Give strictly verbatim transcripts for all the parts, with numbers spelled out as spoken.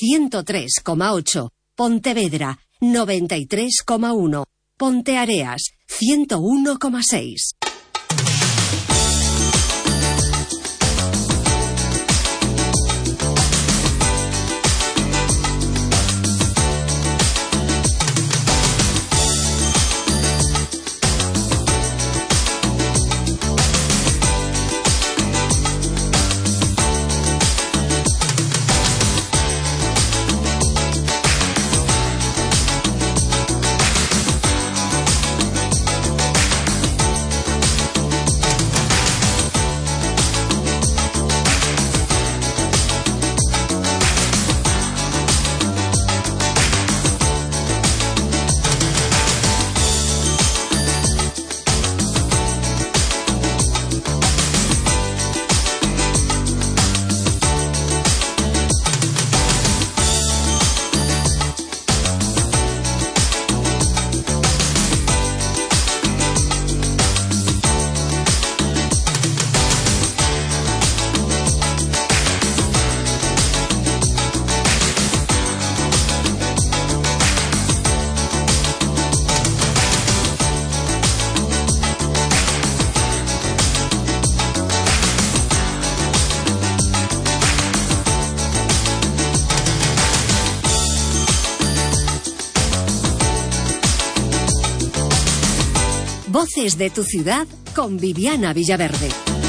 ciento tres coma ocho, Pontevedra noventa y tres coma uno, Ponteareas ciento uno coma seis. Voces de tu ciudad con Viviana Villaverde.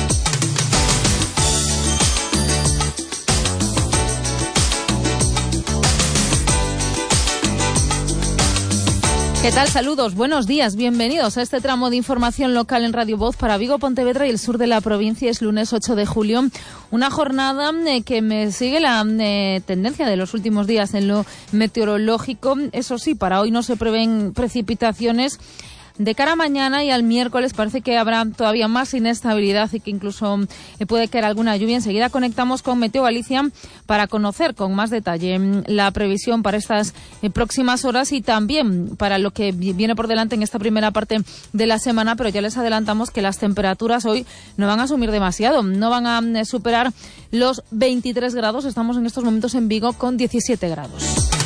¿Qué tal? Saludos, buenos días, bienvenidos a este tramo de información local en Radio Voz para Vigo, Pontevedra y el sur de la provincia. Es lunes ocho de julio, una jornada eh, que me sigue la eh, tendencia de los últimos días en lo meteorológico. Eso sí, para hoy no se prevén precipitaciones. De cara a mañana y al miércoles parece que habrá todavía más inestabilidad y que incluso eh, puede caer alguna lluvia. Enseguida conectamos con Meteo Galicia para conocer con más detalle la previsión para estas eh, próximas horas y también para lo que viene por delante en esta primera parte de la semana, pero ya les adelantamos que las temperaturas hoy no van a subir demasiado, no van a eh, superar los veintitrés grados. Estamos en estos momentos en Vigo con diecisiete grados.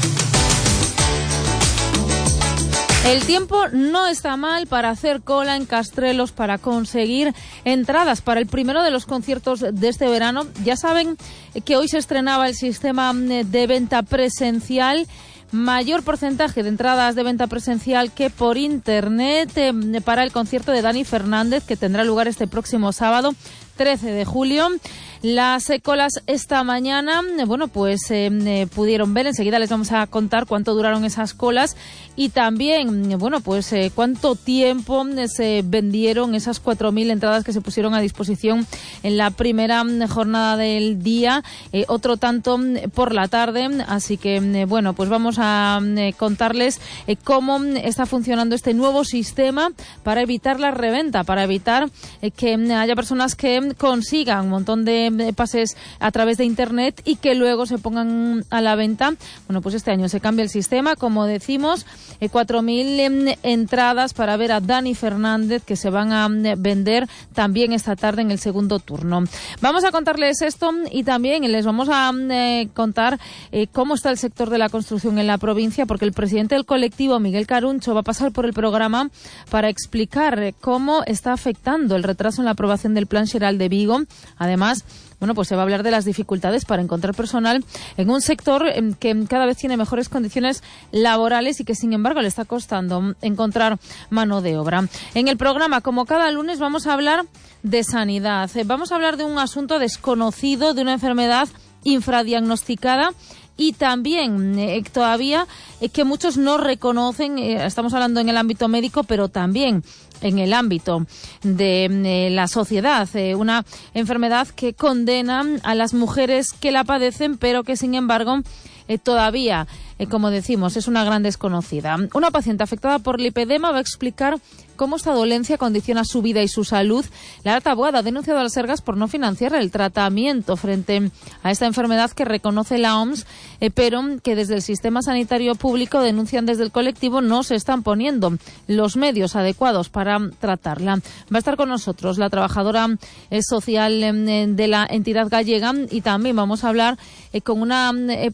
El tiempo no está mal para hacer cola en Castrelos para conseguir entradas para el primero de los conciertos de este verano. Ya saben que hoy se estrenaba el sistema de venta presencial. Mayor porcentaje de entradas de venta presencial que por internet eh, para el concierto de Dani Fernández, que tendrá lugar este próximo sábado trece de julio. Las eh, colas esta mañana, eh, bueno, pues eh, eh, pudieron ver, enseguida les vamos a contar cuánto duraron esas colas y también, eh, bueno, pues eh, cuánto tiempo eh, se vendieron esas cuatro mil entradas que se pusieron a disposición en la primera eh, jornada del día, eh, otro tanto eh, por la tarde, así que, eh, bueno, pues vamos a eh, contarles eh, cómo está funcionando este nuevo sistema para evitar la reventa, para evitar eh, que eh, haya personas que consigan un montón de pases a través de internet y que luego se pongan a la venta. Bueno, pues este año se cambia el sistema, como decimos, eh, cuatro mil eh, entradas para ver a Dani Fernández que se van a eh, vender también esta tarde en el segundo turno. Vamos a contarles esto y también les vamos a eh, contar eh, cómo está el sector de la construcción en la provincia, porque el presidente del colectivo, Miguel Caruncho, va a pasar por el programa para explicar eh, cómo está afectando el retraso en la aprobación del Plan Xeral de Vigo. Además, bueno, pues se va a hablar de las dificultades para encontrar personal en un sector que cada vez tiene mejores condiciones laborales y que, sin embargo, le está costando encontrar mano de obra. En el programa, como cada lunes, vamos a hablar de sanidad. Vamos a hablar de un asunto desconocido, de una enfermedad infradiagnosticada y también eh, todavía eh, que muchos no reconocen, eh, estamos hablando en el ámbito médico, pero también en el ámbito de eh, la sociedad, eh, una enfermedad que condena a las mujeres que la padecen, pero que sin embargo eh, todavía, eh, como decimos, es una gran desconocida. Una paciente afectada por lipedema va a explicar cómo esta dolencia condiciona su vida y su salud. Lara Taboada ha denunciado al Sergas por no financiar el tratamiento frente a esta enfermedad que reconoce la O M S, eh, pero que desde el sistema sanitario público denuncian desde el colectivo no se están poniendo los medios adecuados para tratarla. Va a estar con nosotros la trabajadora eh, social eh, de la entidad gallega y también vamos a hablar eh, con una eh, paciente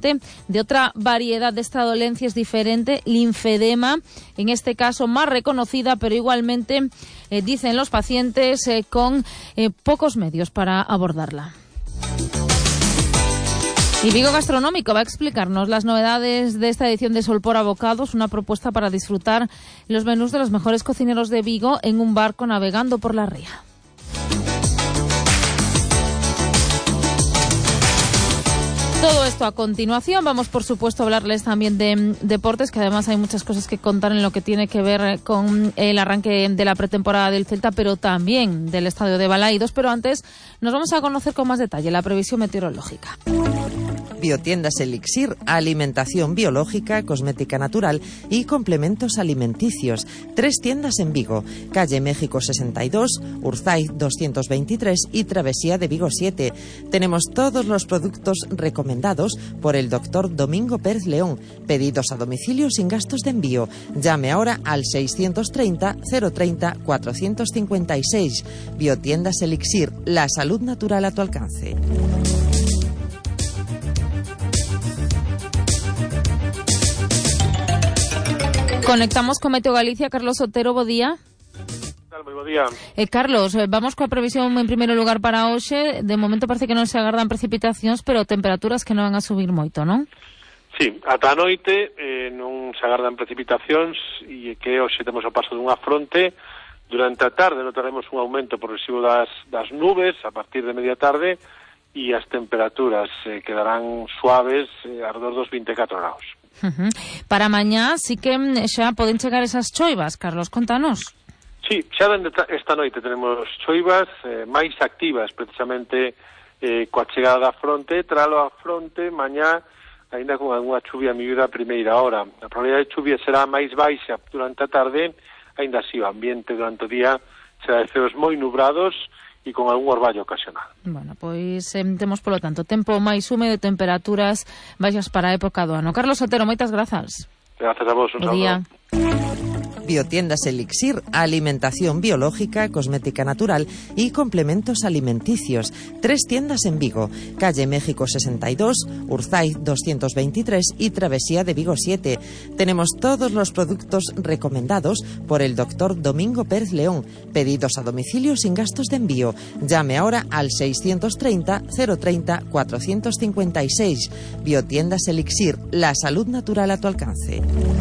paciente de otra variedad de esta dolencia, es diferente, linfedema, en este caso más reconocida, pero igualmente, eh, dicen los pacientes, eh, con eh, pocos medios para abordarla. Y Vigo Gastronómico va a explicarnos las novedades de esta edición de Sol por Abocados, una propuesta para disfrutar los menús de los mejores cocineros de Vigo en un barco navegando por la ría. Todo esto a continuación. Vamos, por supuesto, a hablarles también de deportes, que además hay muchas cosas que contar en lo que tiene que ver con el arranque de la pretemporada del Celta, pero también del estadio de Balaídos. Pero antes nos vamos a conocer con más detalle la previsión meteorológica. Biotiendas Elixir, alimentación biológica, cosmética natural y complementos alimenticios. Tres tiendas en Vigo, calle México sesenta y dos, Urzaiz doscientos veintitrés y Travesía de Vigo siete. Tenemos todos los productos recomendados por el doctor Domingo Pérez León. Pedidos a domicilio sin gastos de envío. Llame ahora al seiscientos treinta, cero treinta, cuatrocientos cincuenta y seis. Biotiendas Elixir, la salud natural a tu alcance. Conectamos con Meteo Galicia. Carlos Otero, bo día. Moi bo día. Eh, Carlos, vamos coa previsión en primeiro lugar para hoxe. De momento parece que non se agardan precipitacións, pero temperaturas que non van a subir moito, non? Sí, ata a noite eh, non se agardan precipitacións e que hoxe temos o paso dunha fronte. Durante a tarde notaremos un aumento progresivo das, das nubes a partir de media tarde e as temperaturas eh, quedarán suaves eh, alrededor dos vinte e catro graus. Uh-huh. Para mañá sí que xa poden chegar esas choivas, Carlos, contanos. Sí, xa dende esta noite tenemos choivas eh, máis activas, precisamente eh, coa chegada da fronte. Tralo a fronte, mañá, ainda con algunha chuvia miúda a primeira hora. A probabilidade de chuvia será máis baixa durante a tarde, ainda así o ambiente durante o día será de ceos moi nubrados e con algún orballo ocasional. Bueno, pois eh, temos, polo tanto, tempo máis húmedo e temperaturas baixas para a época do ano. Carlos Otero, moitas grazas. Gracias a vos, un saludo. Biotiendas Elixir, alimentación biológica, cosmética natural y complementos alimenticios. Tres tiendas en Vigo, calle México sesenta y dos, Urzaiz doscientos veintitrés y Travesía de Vigo siete. Tenemos todos los productos recomendados por el doctor Domingo Pérez León. Pedidos a domicilio sin gastos de envío. Llame ahora al seiscientos treinta, cero treinta, cuatrocientos cincuenta y seis. Biotiendas Elixir, la salud natural a tu alcance.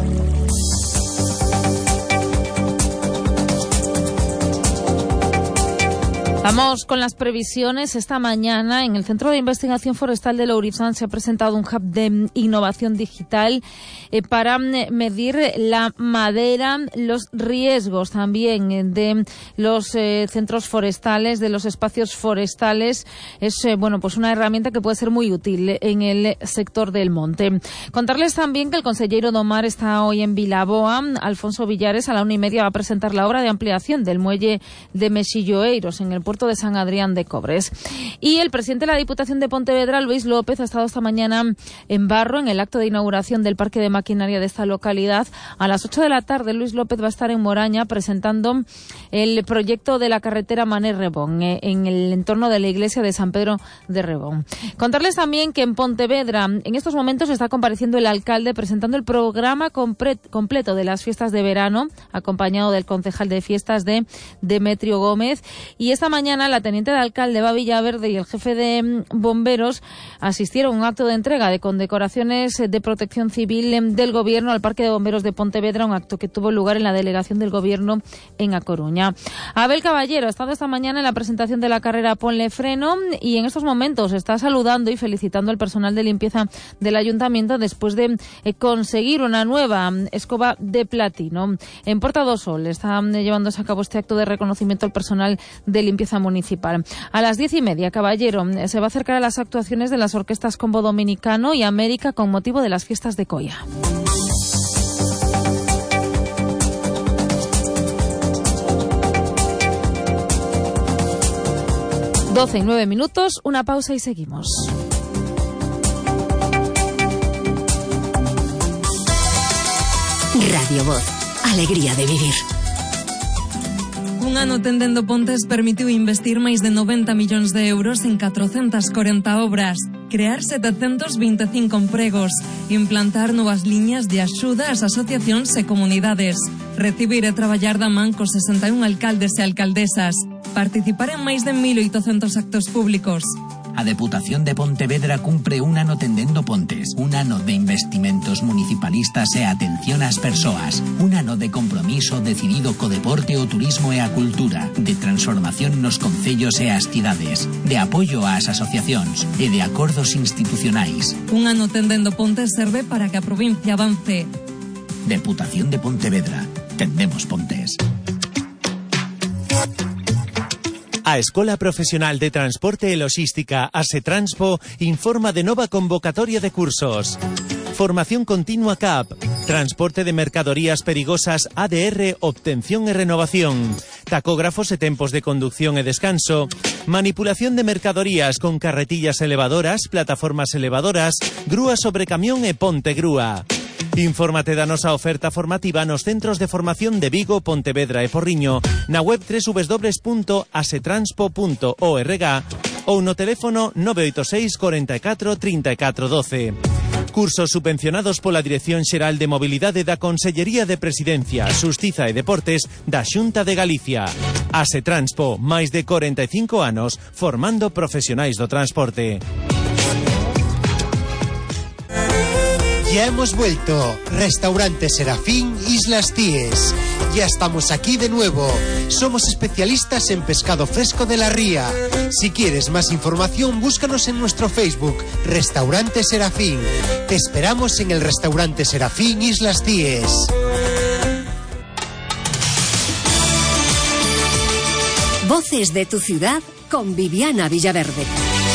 Vamos con las previsiones. Esta mañana en el Centro de Investigación Forestal de Lourizán se ha presentado un hub de innovación digital eh, para medir la madera, los riesgos también de los eh, centros forestales, de los espacios forestales. Es eh, bueno, pues una herramienta que puede ser muy útil en el sector del monte. Contarles también que el conselleiro do Mar está hoy en Vilaboa. Alfonso Villares a la una y media va a presentar la obra de ampliación del muelle de Mexilloeiros en el puerto de San Adrián de Cobres. Y el presidente de la Diputación de Pontevedra, Luis López, ha estado esta mañana en Barro en el acto de inauguración del parque de maquinaria de esta localidad. A las ocho de la tarde, Luis López va a estar en Moraña presentando el proyecto de la carretera Mané-Rebón eh, en el entorno de la iglesia de San Pedro de Rebón. Contarles también que en Pontevedra en estos momentos está compareciendo el alcalde presentando el programa compre- completo de las fiestas de verano, acompañado del concejal de fiestas de Demetrio Gómez. Y esta mañana Mañana la teniente de alcalde Eva Villaverde y el jefe de bomberos asistieron a un acto de entrega de condecoraciones de protección civil del gobierno al Parque de Bomberos de Pontevedra, un acto que tuvo lugar en la delegación del gobierno en A Coruña. Abel Caballero ha estado esta mañana en la presentación de la carrera Ponle Freno y en estos momentos está saludando y felicitando al personal de limpieza del ayuntamiento después de conseguir una nueva escoba de platino. En Porta do Sol está llevándose a cabo este acto de reconocimiento al personal de limpieza municipal. A las diez y media, Caballero se va a acercar a las actuaciones de las orquestas Combo Dominicano y América con motivo de las fiestas de Coia. doce y nueve minutos, una pausa y seguimos. Radio Voz, alegría de vivir. Un ano tendendo pontes permitiu investir máis de noventa millóns de euros en catrocentas corenta obras, crear setecentos vinte e cinco empregos, implantar novas liñas de axuda ás asociacións e comunidades, recibir e traballar da man cos sesenta e un alcaldes e alcaldesas, participar en máis de mil oitocentos actos públicos. A Deputación de Pontevedra cumpre un ano tendendo pontes, un ano de investimentos municipalistas e atención ás persoas, un ano de compromiso decidido co deporte, o turismo e a cultura, de transformación nos concellos e as cidades, de apoio ás asociacións e de acordos institucionais. Un ano tendendo pontes serve para que a provincia avance. Deputación de Pontevedra. Tendemos pontes. A Escola Profesional de Transporte e Logística ASETRANSPO informa de nova convocatoria de cursos. Formación continua C A P, transporte de mercadorías perigosas A D R, obtención e renovación, tacógrafos e tempos de conducción e descanso, manipulación de mercadorías con carretillas elevadoras, plataformas elevadoras, grúa sobre camión e ponte grúa. Infórmate da nosa oferta formativa nos centros de formación de Vigo, Pontevedra e Porriño, na web doble u doble u doble u punto asetranspo punto org ou no teléfono nove oito seis, catro catro, trinta e catro, doce. Cursos subvencionados pola Dirección Xeral de Mobilidade da Consellería de Presidencia, Xustiza e Deportes da Xunta de Galicia. Asetranspo, máis de corenta e cinco anos formando profesionais do transporte. Ya hemos vuelto. Restaurante Serafín, Islas Cíes. Ya estamos aquí de nuevo. Somos especialistas en pescado fresco de la ría. Si quieres más información, búscanos en nuestro Facebook, Restaurante Serafín. Te esperamos en el Restaurante Serafín, Islas Cíes. Voces de tu ciudad con Viviana Villaverde.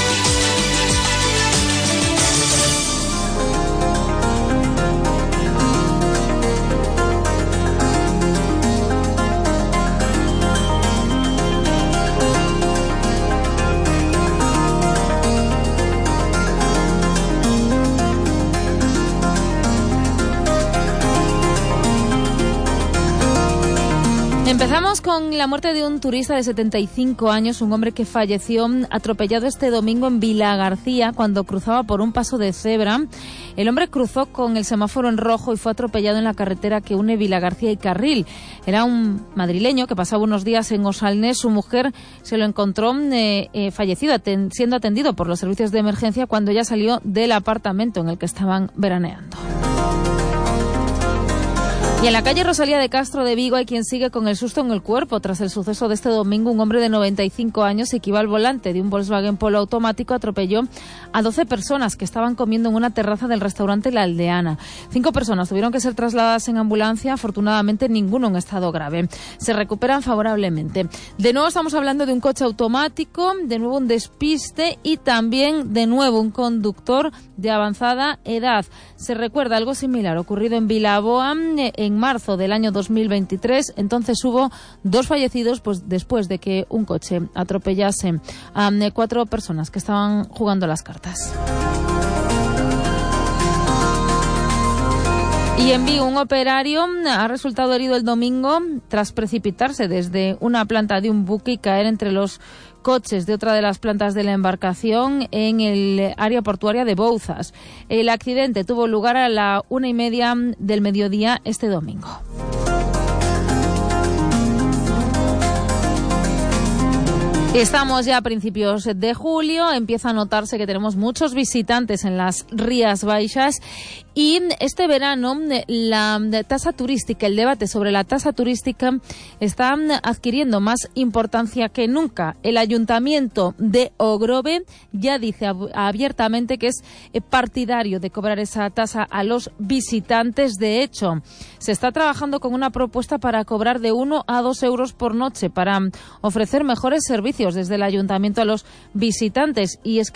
Empezamos con la muerte de un turista de setenta y cinco años, un hombre que falleció atropellado este domingo en Vilagarcía cuando cruzaba por un paso de cebra. El hombre cruzó con el semáforo en rojo y fue atropellado en la carretera que une Vilagarcía y Carril. Era un madrileño que pasaba unos días en Osalnés. Su mujer se lo encontró eh, eh, fallecido, aten- siendo atendido por los servicios de emergencia cuando ella salió del apartamento en el que estaban veraneando. Y en la calle Rosalía de Castro de Vigo hay quien sigue con el susto en el cuerpo. Tras el suceso de este domingo, un hombre de noventa y cinco años que iba al volante de un Volkswagen Polo automático atropelló a doce personas que estaban comiendo en una terraza del restaurante La Aldeana. Cinco personas tuvieron que ser trasladadas en ambulancia, afortunadamente ninguno en estado grave. Se recuperan favorablemente. De nuevo estamos hablando de un coche automático, de nuevo un despiste y también de nuevo un conductor de avanzada edad. Se recuerda algo similar ocurrido en Vilaboa en marzo del año dos mil veintitrés. Entonces hubo dos fallecidos pues después de que un coche atropellase a cuatro personas que estaban jugando las cartas. Y en Vigo, un operario ha resultado herido el domingo tras precipitarse desde una planta de un buque y caer entre los coches de otra de las plantas de la embarcación en el área portuaria de Bouzas. El accidente tuvo lugar a la una y media del mediodía este domingo. Estamos ya a principios de julio, empieza a notarse que tenemos muchos visitantes en las Rías Baixas y este verano la tasa turística, el debate sobre la tasa turística está adquiriendo más importancia que nunca. El Ayuntamiento de Ogrove ya dice ab- abiertamente que es partidario de cobrar esa tasa a los visitantes. De hecho, se está trabajando con una propuesta para cobrar de uno a dos euros por noche para ofrecer mejores servicios desde el Ayuntamiento a los visitantes. Y es que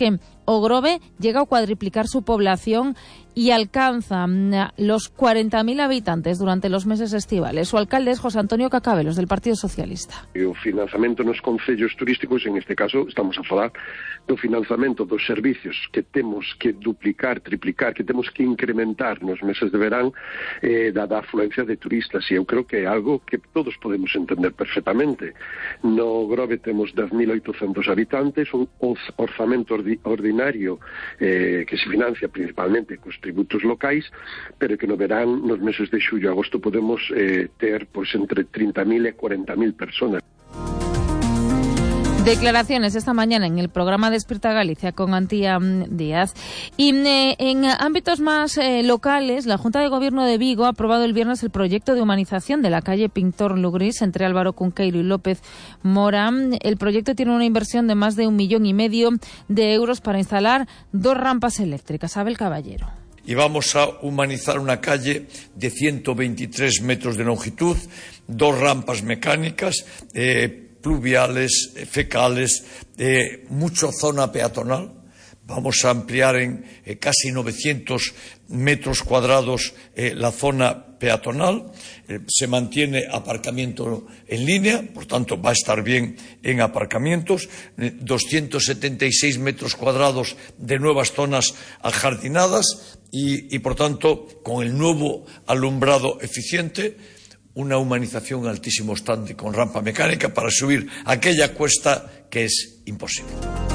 O Grove llega a cuadriplicar su población y alcanza los cuarenta mil habitantes durante los meses estivales. Su alcalde es José Antonio Cacabelos, del Partido Socialista. O financiamento nos concellos turísticos, en este caso estamos a falar do financiamento dos servicios que temos que duplicar, triplicar, que temos que incrementar nos meses de verán, eh, dada a afluencia de turistas, e eu creo que é algo que todos podemos entender perfectamente. No Grove temos dez mil oitocentos habitantes, un orzamento ordinario eh, que se financia principalmente cos tributos locais, pero que no verán, nos meses de xullo e agosto, podemos eh, ter pois, entre treinta mil e cuarenta mil personas. Declaraciones esta mañana en el programa Despierta Galicia con Antía Díaz. Y eh, en ámbitos más eh, locales, la Junta de Gobierno de Vigo ha aprobado el viernes el proyecto de humanización de la calle Pintor Lugrís entre Álvaro Cunqueiro y López Mora. El proyecto tiene una inversión de más de un millón y medio de euros para instalar dos rampas eléctricas. Abel Caballero. Y vamos a humanizar una calle de ciento veintitrés metros de longitud, dos rampas mecánicas, eh, pluviales, fecales, eh, mucha zona peatonal. Vamos a ampliar en eh, casi novecientos metros cuadrados eh, la zona peatonal. Eh, se mantiene aparcamiento en línea, por tanto va a estar bien en aparcamientos. Eh, doscientos setenta y seis metros cuadrados de nuevas zonas ajardinadas y, y, por tanto, con el nuevo alumbrado eficiente, una humanización en altísimo estante con rampa mecánica para subir aquella cuesta que es imposible.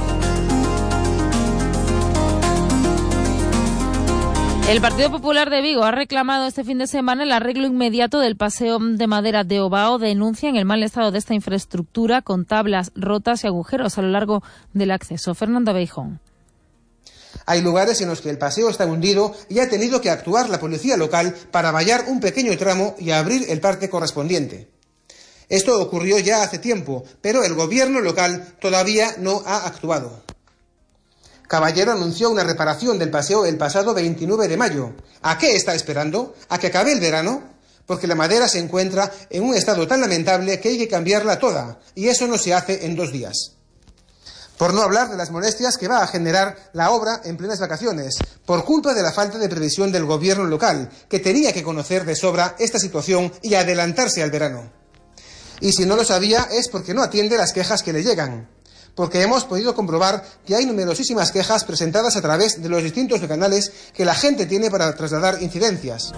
El Partido Popular de Vigo ha reclamado este fin de semana el arreglo inmediato del paseo de madera de Obao. Denuncian el mal estado de esta infraestructura con tablas rotas y agujeros a lo largo del acceso. Fernando Beijón. Hay lugares en los que el paseo está hundido y ha tenido que actuar la policía local para vallar un pequeño tramo y abrir el parque correspondiente. Esto ocurrió ya hace tiempo, pero el gobierno local todavía no ha actuado. Caballero anunció una reparación del paseo el pasado veintinueve de mayo. ¿A qué está esperando? ¿A que acabe el verano? Porque la madera se encuentra en un estado tan lamentable que hay que cambiarla toda, y eso no se hace en dos días. Por no hablar de las molestias que va a generar la obra en plenas vacaciones, por culpa de la falta de previsión del gobierno local, que tenía que conocer de sobra esta situación y adelantarse al verano. Y si no lo sabía es porque no atiende las quejas que le llegan, porque hemos podido comprobar que hay numerosísimas quejas presentadas a través de los distintos canales que la gente tiene para trasladar incidencias.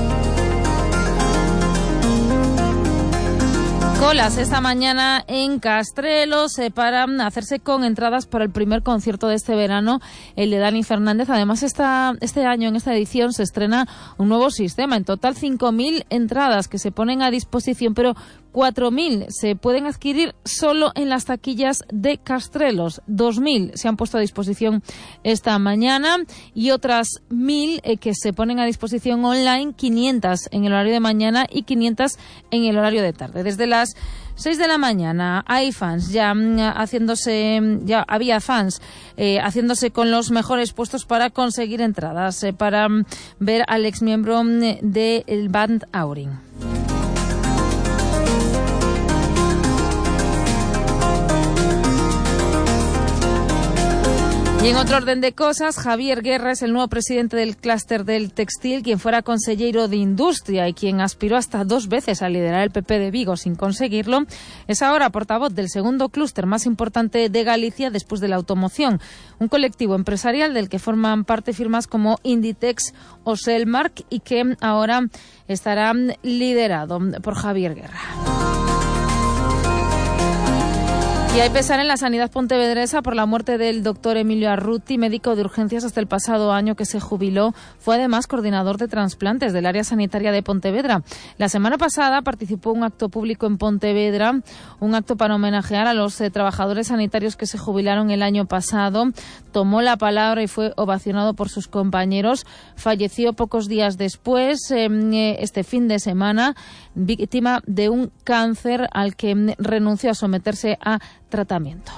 Colas esta mañana en Castrelos eh, para hacerse con entradas para el primer concierto de este verano, el de Dani Fernández. Además, esta, este año, en esta edición, se estrena un nuevo sistema. En total, cinco mil entradas que se ponen a disposición, pero cuatro mil se pueden adquirir solo en las taquillas de Castrelos. dos mil se han puesto a disposición esta mañana y otras mil eh, que se ponen a disposición online, quinientas en el horario de mañana y quinientas en el horario de tarde. Desde las seis de la mañana hay fans ya haciéndose, ya había fans eh, haciéndose con los mejores puestos para conseguir entradas eh, para ver al exmiembro del band Aurin. Y en otro orden de cosas, Javier Guerra es el nuevo presidente del clúster del textil, quien fuera consellero de Industria y quien aspiró hasta dos veces a liderar el P P de Vigo sin conseguirlo. Es ahora portavoz del segundo clúster más importante de Galicia después de la automoción, un colectivo empresarial del que forman parte firmas como Inditex o Selmark y que ahora estará liderado por Javier Guerra. Y hay pesar en la sanidad pontevedresa por la muerte del doctor Emilio Arruti, médico de urgencias hasta el pasado año que se jubiló. Fue además coordinador de trasplantes del área sanitaria de Pontevedra. La semana pasada participó en un acto público en Pontevedra, un acto para homenajear a los eh, trabajadores sanitarios que se jubilaron el año pasado. Tomó la palabra y fue ovacionado por sus compañeros. Falleció pocos días después, eh, este fin de semana, víctima de un cáncer al que renunció a someterse a tratamiento.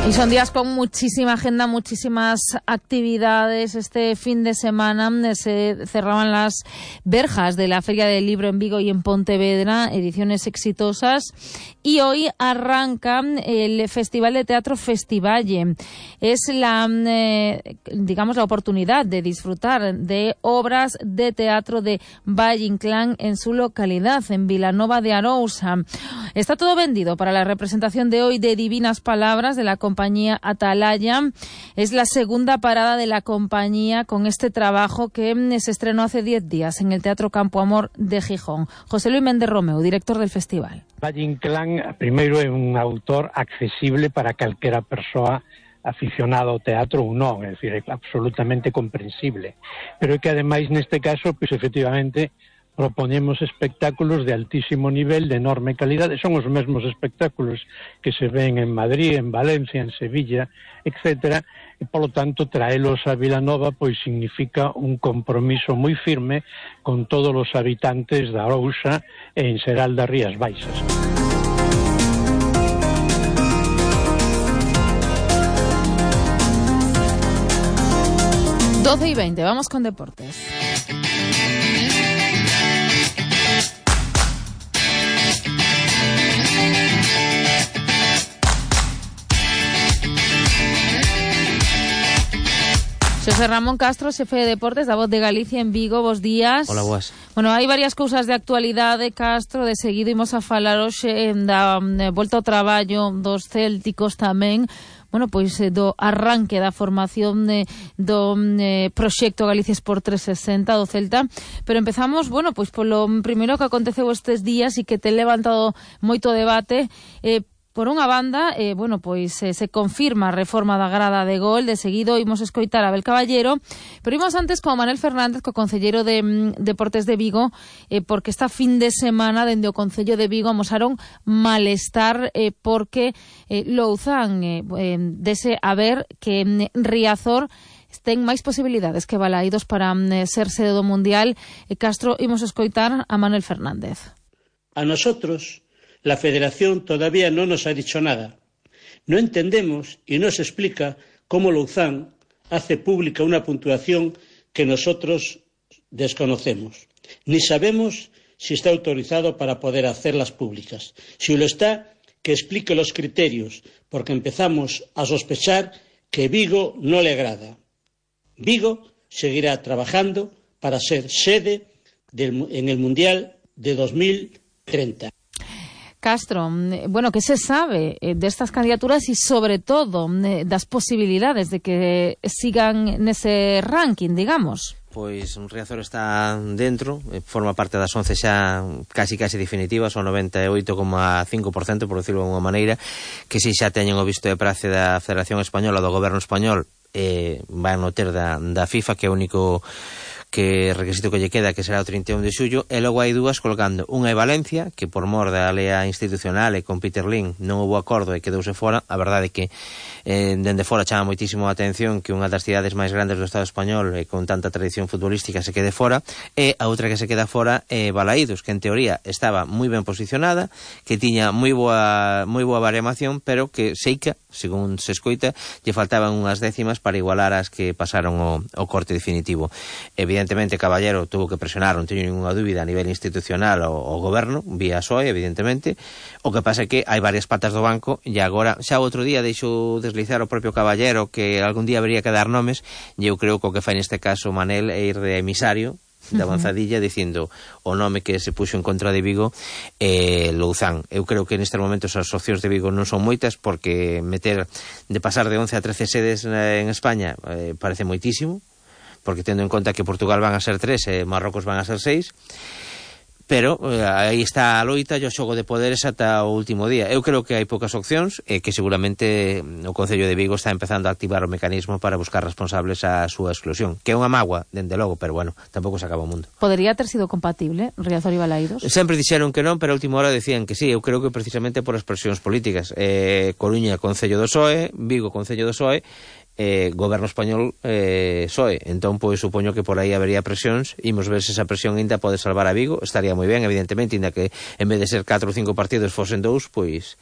Y son días con muchísima agenda, muchísimas actividades. Este fin de semana se cerraban las verjas de la Feria del Libro en Vigo y en Pontevedra, ediciones exitosas. Y hoy arranca el Festival de Teatro Festivalle. Es la, eh, digamos, la oportunidad de disfrutar de obras de teatro de Valle Inclán en su localidad, en Vilanova de Arousa. Está todo vendido para la representación de hoy de Divinas Palabras de la compañía Atalaya. Es la segunda parada de la compañía con este trabajo que se estrenó hace diez días en el Teatro Campo Amor de Gijón. José Luis Méndez Romeu, director del festival. Valle Inclán, primeiro, é un autor accesible para calquera persoa aficionado ao teatro ou non, é dicir, é absolutamente comprensible. Pero é que, ademais, neste caso, pois, efectivamente, proponemos espectáculos de altísimo nivel, de enorme calidade. Son os mesmos espectáculos que se ven en Madrid, en Valencia, en Sevilla, etcétera. E, polo tanto, traelos a Vilanova pois significa un compromiso moi firme con todos os habitantes da Arousa e en xeral das Rías Baixas. doce y veinte, vamos con deportes. José Ramón Castro, xefe de deportes da Voz de Galicia en Vigo, bos días. Hola, boas. Bueno, hai varias cousas de actualidade, Castro, de seguido imos a falar hoxe da de volta ao traballo dos célticos tamén. Bueno, pois do arranque da formación de, do eh, proxecto Galicia Sport trescentos e sesenta do Celta, pero empezamos, bueno, pois polo primeiro que aconteceu estes días e que te levantado moito debate. eh, Por unha banda, eh, bueno, pois eh, se confirma a reforma da grada de gol. De seguido imos escoitar a Abel Caballero, pero imos antes con Manuel Fernández, co concelleiro de mm, Deportes de Vigo, eh, porque esta fin de semana dende o Concello de Vigo amosaron malestar eh, porque eh, Louzán eh, eh, dese a ver que eh, Riazor ten máis posibilidades que Balaídos para eh, ser sede do Mundial. eh, Castro, imos escoitar a Manuel Fernández. A nosotros la Federación todavía no nos ha dicho nada. No entendemos y no se explica cómo Louzán hace pública una puntuación que nosotros desconocemos. Ni sabemos si está autorizado para poder hacerlas públicas. Si lo está, que explique los criterios, porque empezamos a sospechar que Vigo no le agrada. Vigo seguirá trabajando para ser sede del, en el Mundial de dos mil treinta. Castro, bueno, que se sabe de estas candidaturas y sobre todo das posibilidades de que sigan nese ranking, digamos? Pois un Riazor está dentro, forma parte das once xa casi casi definitivas, o noventa e oito coma cinco por cento, por decirlo de alguma maneira, que si xa teñen o visto de praxe da Federación Española, do Goberno Español, eh, van no ter da, da FIFA, que é o único que requisito que lle queda, que será o trinta e un de xullo, e logo hai dúas colocando. Unha é Valencia, que por mor da lea institucional e con Peter Lim non houve acordo e quedouse fora. A verdade é que eh, dende fora chama moitísimo a atención que unha das cidades máis grandes do Estado español e con tanta tradición futbolística se quede fora, e a outra que se queda fora é Balaídos, que en teoría estaba moi ben posicionada, que tiña moi boa moi boa baremación, pero que seica, según se escoita, lle faltaban unhas décimas para igualar as que pasaron o, o corte definitivo. Evidentemente, Caballero tuvo que presionar, non teño ninguna dúbida, a nivel institucional o, o goberno, vía S O E, evidentemente. O que pasa é que hai varias patas do banco, e agora, xa outro día deixou deslizar o propio Caballero que algún día habría que dar nomes, e eu creo que o que fai neste caso Manel é ir de emisario da avanzadilla, dicindo o nome que se puxo en contra de Vigo é eh, Louzán. Eu creo que nestes momentos as opcións de Vigo non son moitas, porque meter de pasar de once a trece sedes en España eh, parece moitísimo, porque tendo en conta que Portugal van a ser tres e Marrocos van a ser seis, pero eh, aí está a loita e o xogo de poderes ata o último día. Eu creo que hai poucas opcións e que seguramente o Concello de Vigo está empezando a activar o mecanismo para buscar responsables á súa exclusión, que é unha mágoa, dende logo, pero bueno, tampouco se acaba o mundo. Podería ter sido compatible Riazor e Balaídos? Sempre dixeron que non, pero a última hora decían que sí. Eu creo que precisamente por as presións políticas. eh, Coruña, Concello do P S O E, Vigo, Concello do P S O E, eh, Goberno Español eh, P S O E. Entón, pois, supoño que por aí habería presións. Imos ver se esa presión ainda pode salvar a Vigo. Estaría moi ben, evidentemente, ainda que en vez de ser catro ou cinco partidos fosen dous, pois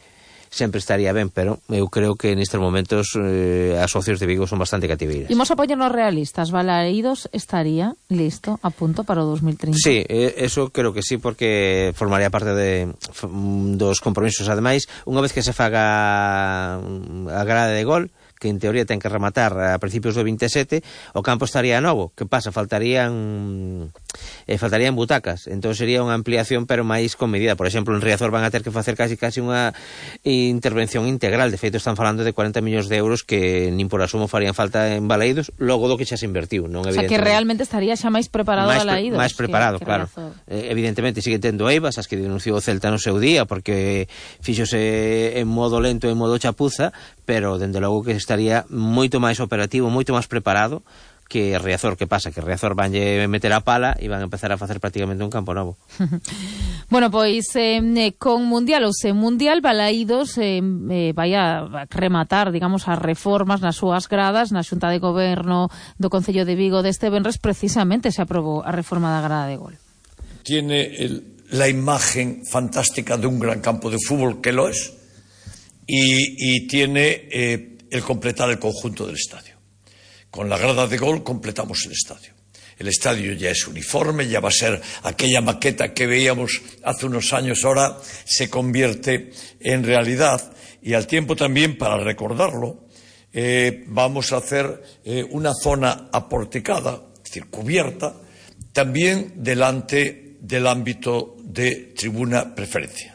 sempre estaría ben, pero eu creo que nestes momentos eh, as socios de Vigo son bastante cativeiras. Imos a poñernos realistas, Balaídos estaría listo a punto para o dos mil trinta. Sí, eso creo que sí, porque formaría parte de dos compromisos. Ademais, unha vez que se faga a grada de gol, que en teoría ten que rematar a principios do veintisiete, o campo estaría novo. Que pasa? Faltarían eh, faltarían butacas. Entón sería unha ampliación, pero máis con medida. Por exemplo, en Riazor van a ter que facer casi casi unha intervención integral. De feito, están falando de cuarenta millóns de euros que nin por asumo farían falta en Balaídos, logo do que xa se invertiu. Non, o sea, que realmente estaría xa máis preparado máis Balaídos. Pre máis preparado, que, que claro. Eh, evidentemente sigue tendo eivas, as que denunciou o Celta no seu día, porque fíxose en modo lento, en modo chapuza, pero dende logo que estaría moito máis operativo, moito máis preparado que Riazor. Que pasa? Que Riazor vanlle meter a pala e van a empezar a facer prácticamente un campo novo. Bueno, pois eh, con Mundial ou sen Mundial, Balaídos eh, eh, vai a rematar, digamos, as reformas nas súas gradas. Na Xunta de Goberno do Concello de Vigo deste venres precisamente se aprobou a reforma da grada de gol. Tiene el, la imagen fantástica de un gran campo de fútbol, que lo es, y, y tiene eh, el completar el conjunto del estadio. Con la grada de gol completamos el estadio. El estadio ya es uniforme, ya va a ser aquella maqueta que veíamos hace unos años, ahora se convierte en realidad. Y al tiempo también, para recordarlo, eh, vamos a hacer eh, una zona aporticada, es decir, cubierta, también delante del ámbito de tribuna preferencia.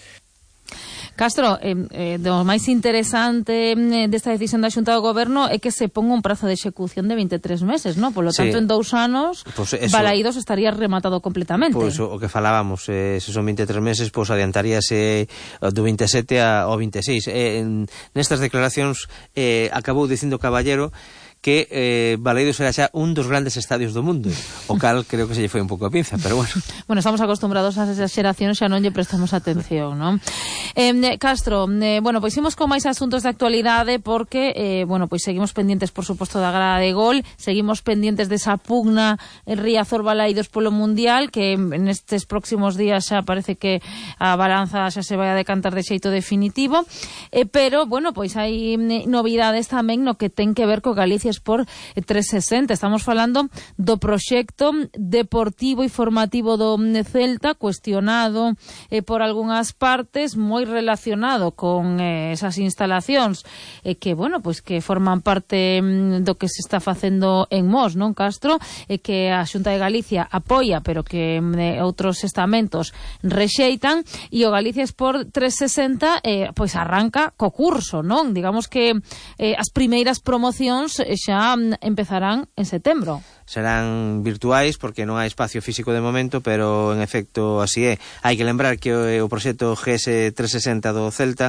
Castro, eh, eh, do máis interesante eh, desta decisión da Xunta do Goberno é que se ponga un prazo de execución de veintitrés meses, ¿no? Por lo tanto, sí. En dous anos, pues eso, Balaídos estaría rematado completamente. Pois pues, o que falábamos, eh, se son veintitrés meses, pois pues, adiantaríase do veintisiete ao veintiséis. Eh, en, nestas declaracións eh, acabou dicindo Caballero que eh, Balaídos era xa un dos grandes estadios do mundo, o cal creo que se lle foi un pouco a pinza, pero bueno. Bueno, estamos acostumbrados a esas xeracións, xa non lle prestamos atención, non? Eh, Castro, eh, bueno, pois imos con máis asuntos de actualidade, porque, eh, bueno, pois seguimos pendientes, por suposto, da grada de gol, seguimos pendientes desa pugna en Riazor Balaídos polo Mundial, que nestes próximos días xa parece que a balanza xa se vai a decantar de xeito definitivo, eh, pero, bueno, pois hai novidades tamén no que ten que ver co Galicia por trescientos sesenta. Estamos falando do proxecto deportivo e formativo do Celta, cuestionado eh, por algunhas partes, moi relacionado con eh, esas instalacións eh, que, bueno, pois que forman parte mm, do que se está facendo en Mos, non, Castro? E eh, que a Xunta de Galicia apoia, pero que eh, outros estamentos rexeitan, e o Galicia Sport trescientos sesenta eh, pois arranca co curso, non? Digamos que eh, as primeiras promocións eh, xa empezarán en setembro. Serán virtuais porque non hai espacio físico de momento, pero en efecto así é. Hai que lembrar que o, o proxecto G S trescientos sesenta do Celta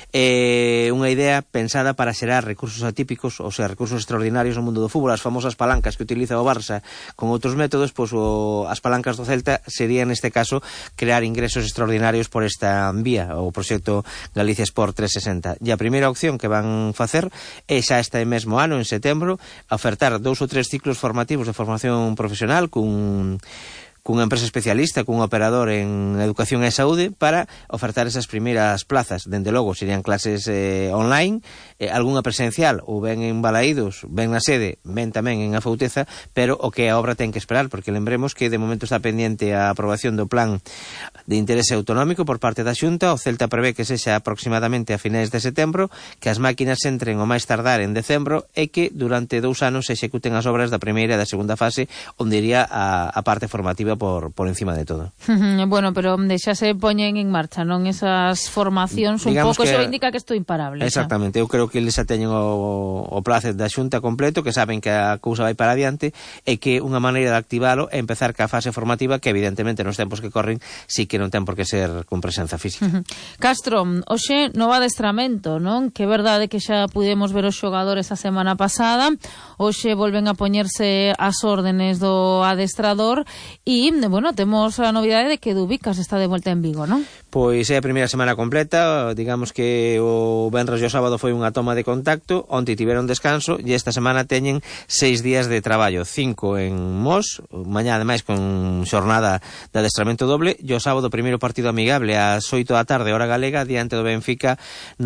é unha idea pensada para xerar recursos atípicos, ou sea, recursos extraordinarios no mundo do fútbol. As famosas palancas que utiliza o Barça con outros métodos, pois o, as palancas do Celta serían neste caso crear ingresos extraordinarios por esta vía, o proxecto Galicia Sport trescientos sesenta. E a primeira opción que van facer é xa este mesmo ano, en setembro, ofertar dous ou tres ciclos formativos de formación profesional cun cunha empresa especialista, cun operador en educación e saúde, para ofertar esas primeiras plazas. Dende logo, serían clases eh, online, eh, algunha presencial, ou ben en Balaídos, ben na sede, ben tamén en Afouteza, pero o que a obra ten que esperar, porque lembremos que de momento está pendiente a aprobación do plan de interese autonómico por parte da Xunta. O Celta prevé que sexa aproximadamente a finais de setembro, que as máquinas entren o máis tardar en decembro, e que durante dous anos se executen as obras da primeira e da segunda fase, onde iría a, a parte formativa por, por encima de todo. Bueno, pero xa se poñen en marcha, non? Esas formacións un pouco, eso indica que isto é imparable. Exactamente, xa. Eu creo que eles xa teñen o, o placer da Xunta completo, que saben que a cousa vai para adiante, e que unha maneira de activalo é empezar ca fase formativa, que evidentemente nos tempos que corren sí que non ten por que ser con presenza física. Uh-huh. Castro, hoxe novo adestramento, non? Que é verdade que xa pudemos ver os xogadores a semana pasada, hoxe volven a poñerse as órdenes do adestrador, e y, bueno, tenemos la novedad de que Dubicas está de vuelta en Vigo, ¿no? Pois é a primeira semana completa, digamos que o venres e o sábado foi unha toma de contacto, onte tiveron descanso e esta semana teñen seis días de traballo, cinco en Mos, mañá ademais con xornada de adestramento doble, e o sábado primeiro partido amigable ás oito da tarde hora galega diante do Benfica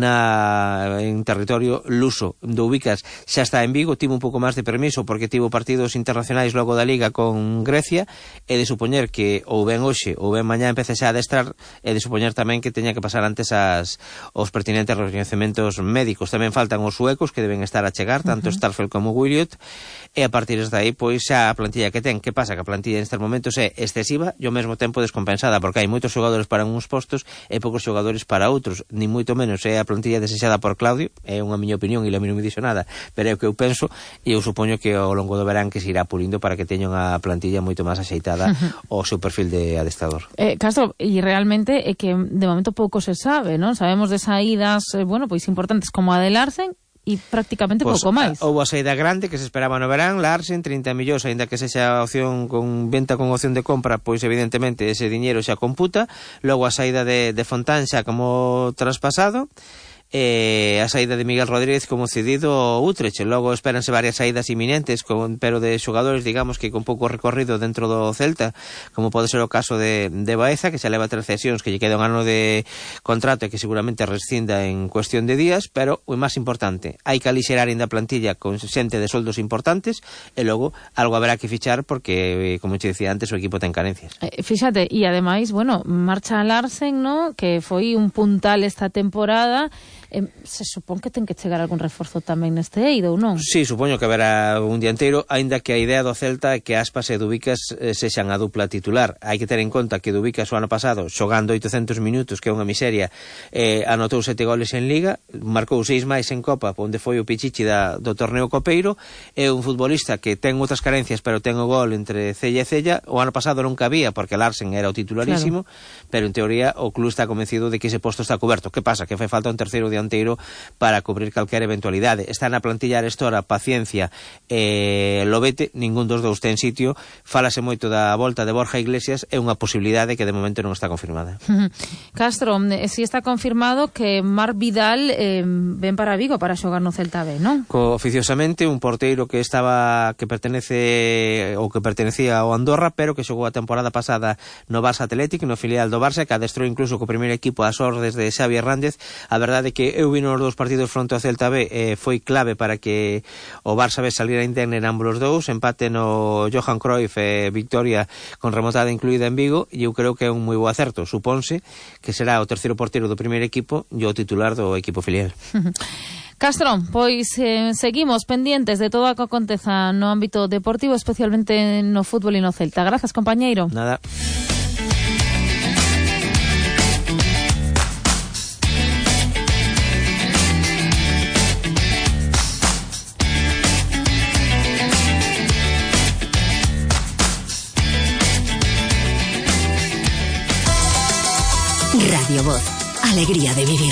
na en territorio luso. Dubicas xa está en Vigo, tivo un pouco máis de permiso porque tivo partidos internacionais logo da Liga con Grecia, e de supoñer que ou ben hoxe ou ben mañá empece xa a adestrar, e de supoñer tamén que teña que pasar antes as, os pertinentes recoñecementos médicos. Tamén faltan os suecos que deben estar a chegar, tanto uh -huh. Starfelt como Williot, e a partir de aí, pois xa a plantilla que ten. Que pasa? Que a plantilla nestes momentos é excesiva e ao mesmo tempo descompensada, porque hai moitos xogadores para uns postos e poucos xogadores para outros, ni moito menos é a plantilla desexada por Claudio, é unha miña opinión e a mí non me dixo nada, pero é o que eu penso, e eu supoño que ao longo do verán que se irá pulindo para que teña unha plantilla moito máis axeitada uh -huh. ao seu perfil de adestrador. Eh, Castro, e realmente é que de momento pouco se sabe, non? Sabemos de saídas, eh, bueno, pois importantes como a de Larsen e prácticamente pues, pouco máis. Houve a saída grande que se esperaba no verán, Larsen, trinta millóns, aínda que sexa opción con venta con opción de compra, pois evidentemente ese diñeiro xa computa. Logo a saída de, de Fontán xa como traspasado, e a saída de Miguel Rodríguez como cedido ao Utrecht. Logo espéranse varias saídas inminentes, con, pero de xogadores, digamos, que con pouco recorrido dentro do Celta, como pode ser o caso de, de Baeza, que xa leva tres cesións, que lle queda un ano de contrato e que seguramente rescinda en cuestión de días. Pero o máis importante, hai que alixerar ainda a plantilla con xente de soldos importantes, e logo algo haberá que fichar porque, como te decía antes, o equipo ten carencias. Eh, fíxate, e ademais, bueno, marcha Larsen, ¿no? Que foi un puntal esta temporada. Eh, se supón que ten que chegar algún reforzo tamén neste eido, ou non? Sí, supoño que haberá un dianteiro, aínda que a idea do Celta é que Aspas e Dubicas eh, sexan a dupla titular. Hai que ter en conta que Dubicas o ano pasado, xogando oitocentos minutos, que é unha miseria, eh, anotou sete goles en Liga, marcou seis máis en Copa, onde foi o pichichi da, do torneo copeiro. É un futbolista que ten outras carencias, pero ten o gol entre cella e cella. O ano pasado non cabía, porque Larsen era o titularísimo, claro. Pero en teoría o club está convencido de que ese posto está coberto. Que pasa? Que fai falta un terceiro dianteiro para cubrir calquera eventualidade. Está na plantilla Arestora, Paciencia e Lobete, ningún dos dous ten sitio. Fálase moito da volta de Borja Iglesias, é unha posibilidade que de momento non está confirmada. Castro, si está confirmado que Marc Vidal eh, ven para Vigo para xogar no Celta B, non? Co, oficiosamente, un porteiro que estaba que pertenece ou que pertenecía ao Andorra, pero que xogou a temporada pasada no Barça Athletic, no filial do Barça, que adestrou incluso co primeiro equipo ás ordes de Xavi Hernández. A verdade é que eu vino os dous partidos fronte ao Celta B, eh, foi clave para que o Barça B saliera indemne en ambos os dous, empate no Johan Cruyff e eh, victoria con remontada incluída en Vigo, e eu creo que é un moi bo acerto. Suponse que será o terceiro porteiro do primeiro equipo e o titular do equipo filial. Castro, pois eh, seguimos pendientes de todo o que aconteza no ámbito deportivo, especialmente no fútbol e no Celta. Grazas, compañeiro. Nada. Radio Voz, alegría de vivir.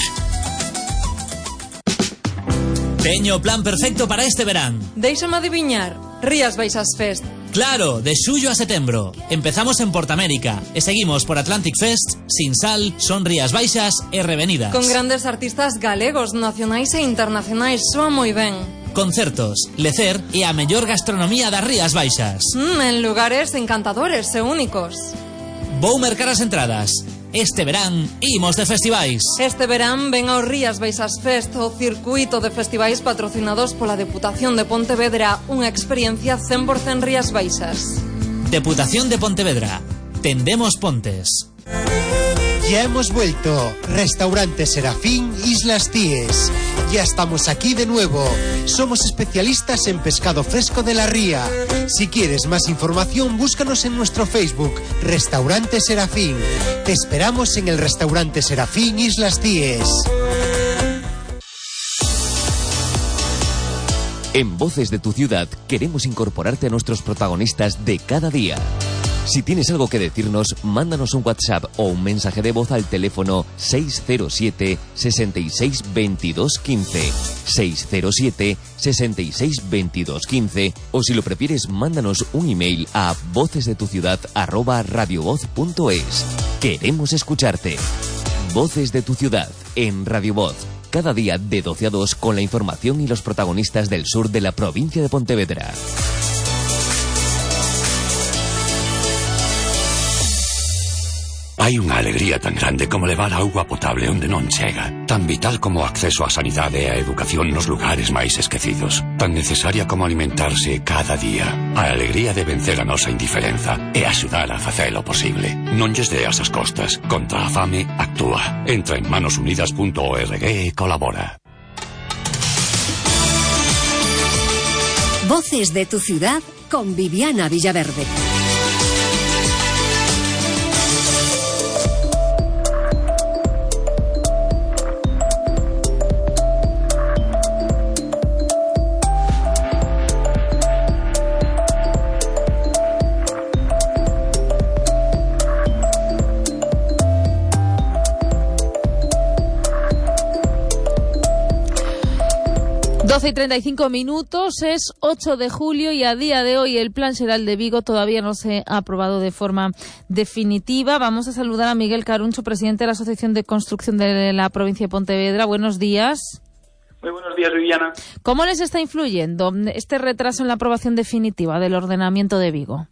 Teño o plan perfecto para este verán. Déixame adiviñar, Rías Baixas Fest. Claro, de xullo a setembro. Empezamos en Portamérica e seguimos por Atlantic Fest, Sinsal, Son Rías Baixas e Revenidas. Con grandes artistas galegos, nacionais e internacionais, soa moi ben. Concertos, lecer e a mellor gastronomía das Rías Baixas. Mm, en lugares encantadores e únicos. Vou mercar as entradas. Este verán imos de festivais. Este verán ven ao Rías Baixas Fest, o circuito de festivais patrocinados pola Deputación de Pontevedra, unha experiencia cen por cen Rías Baixas. Deputación de Pontevedra. Tendemos pontes. Ya hemos vuelto. Restaurante Serafín, Islas Tíes. Ya estamos aquí de nuevo. Somos especialistas en pescado fresco de la ría. Si quieres más información, búscanos en nuestro Facebook, Restaurante Serafín. Te esperamos en el Restaurante Serafín, Islas Tíes. En Voces de tu Ciudad queremos incorporarte a nuestros protagonistas de cada día. Si tienes algo que decirnos, mándanos un WhatsApp o un mensaje de voz al teléfono seis cero siete, sesenta y seis, veintidós, quince, seis cero siete, sesenta y seis, veintidós, quince, o si lo prefieres, mándanos un email a vocesdetuciudad arroba radiovoz punto es. Queremos escucharte. Voces de tu ciudad en Radio Voz. Cada día de doce a dos con la información y los protagonistas del sur de la provincia de Pontevedra. Hai unha alegría tan grande como levar auga potable onde non chega, tan vital como o acceso á sanidade e á educación nos lugares máis esquecidos, tan necesaria como alimentarse cada día. A alegría de vencer a nosa indiferenza e axudar a facelo posible. Non lles deas as costas. Contra a fame, actúa. Entra en manosunidas punto org e colabora. Voces de tu ciudad con Viviana Villaverde. doce y treinta y cinco minutos, es ocho de julio y a día de hoy el Plan Xeral de Vigo todavía no se ha aprobado de forma definitiva. Vamos a saludar a Miguel Caruncho, presidente de la Asociación de Construcción de la provincia de Pontevedra. Buenos días. Muy buenos días, Viviana. ¿Cómo les está influyendo este retraso en la aprobación definitiva del ordenamiento de Vigo?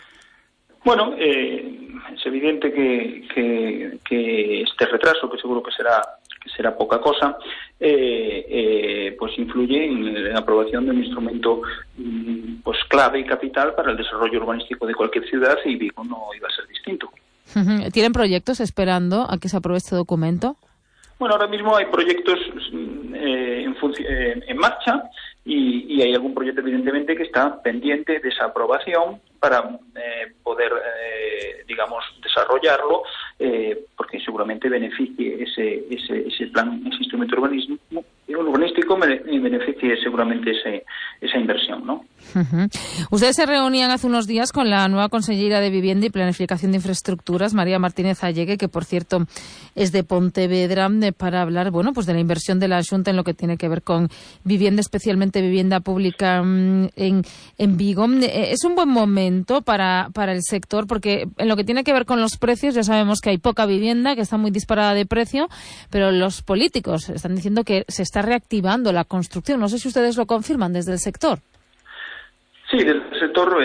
Bueno, eh, es evidente que, que, que este retraso, que seguro que será que será poca cosa, eh, eh, pues influye en la aprobación de un instrumento pues clave y capital para el desarrollo urbanístico de cualquier ciudad, y Vigo no iba a ser distinto. ¿Tienen proyectos esperando a que se apruebe este documento? Bueno, ahora mismo hay proyectos eh, en, eh, en marcha y, y hay algún proyecto, evidentemente, que está pendiente de esa aprobación para eh, poder, eh, digamos, desarrollarlo, eh, porque seguramente beneficie ese, ese, ese plan, ese instrumento urbanismo, urbanístico, y beneficie seguramente ese, esa inversión, ¿no? Uh-huh. Ustedes se reunían hace unos días con la nueva consellera de Vivienda y Planificación de Infraestructuras, María Martínez Allegue, que por cierto es de Pontevedra, para hablar, bueno, pues de la inversión de la Xunta en lo que tiene que ver con vivienda, especialmente vivienda pública en, en Vigo. Es un buen momento para, para el sector, porque en lo que tiene que ver con los precios ya sabemos que hay poca vivienda, que está muy disparada de precio, pero los políticos están diciendo que se está reactivando la construcción. No sé si ustedes lo confirman desde el sector. Sí, desde el sector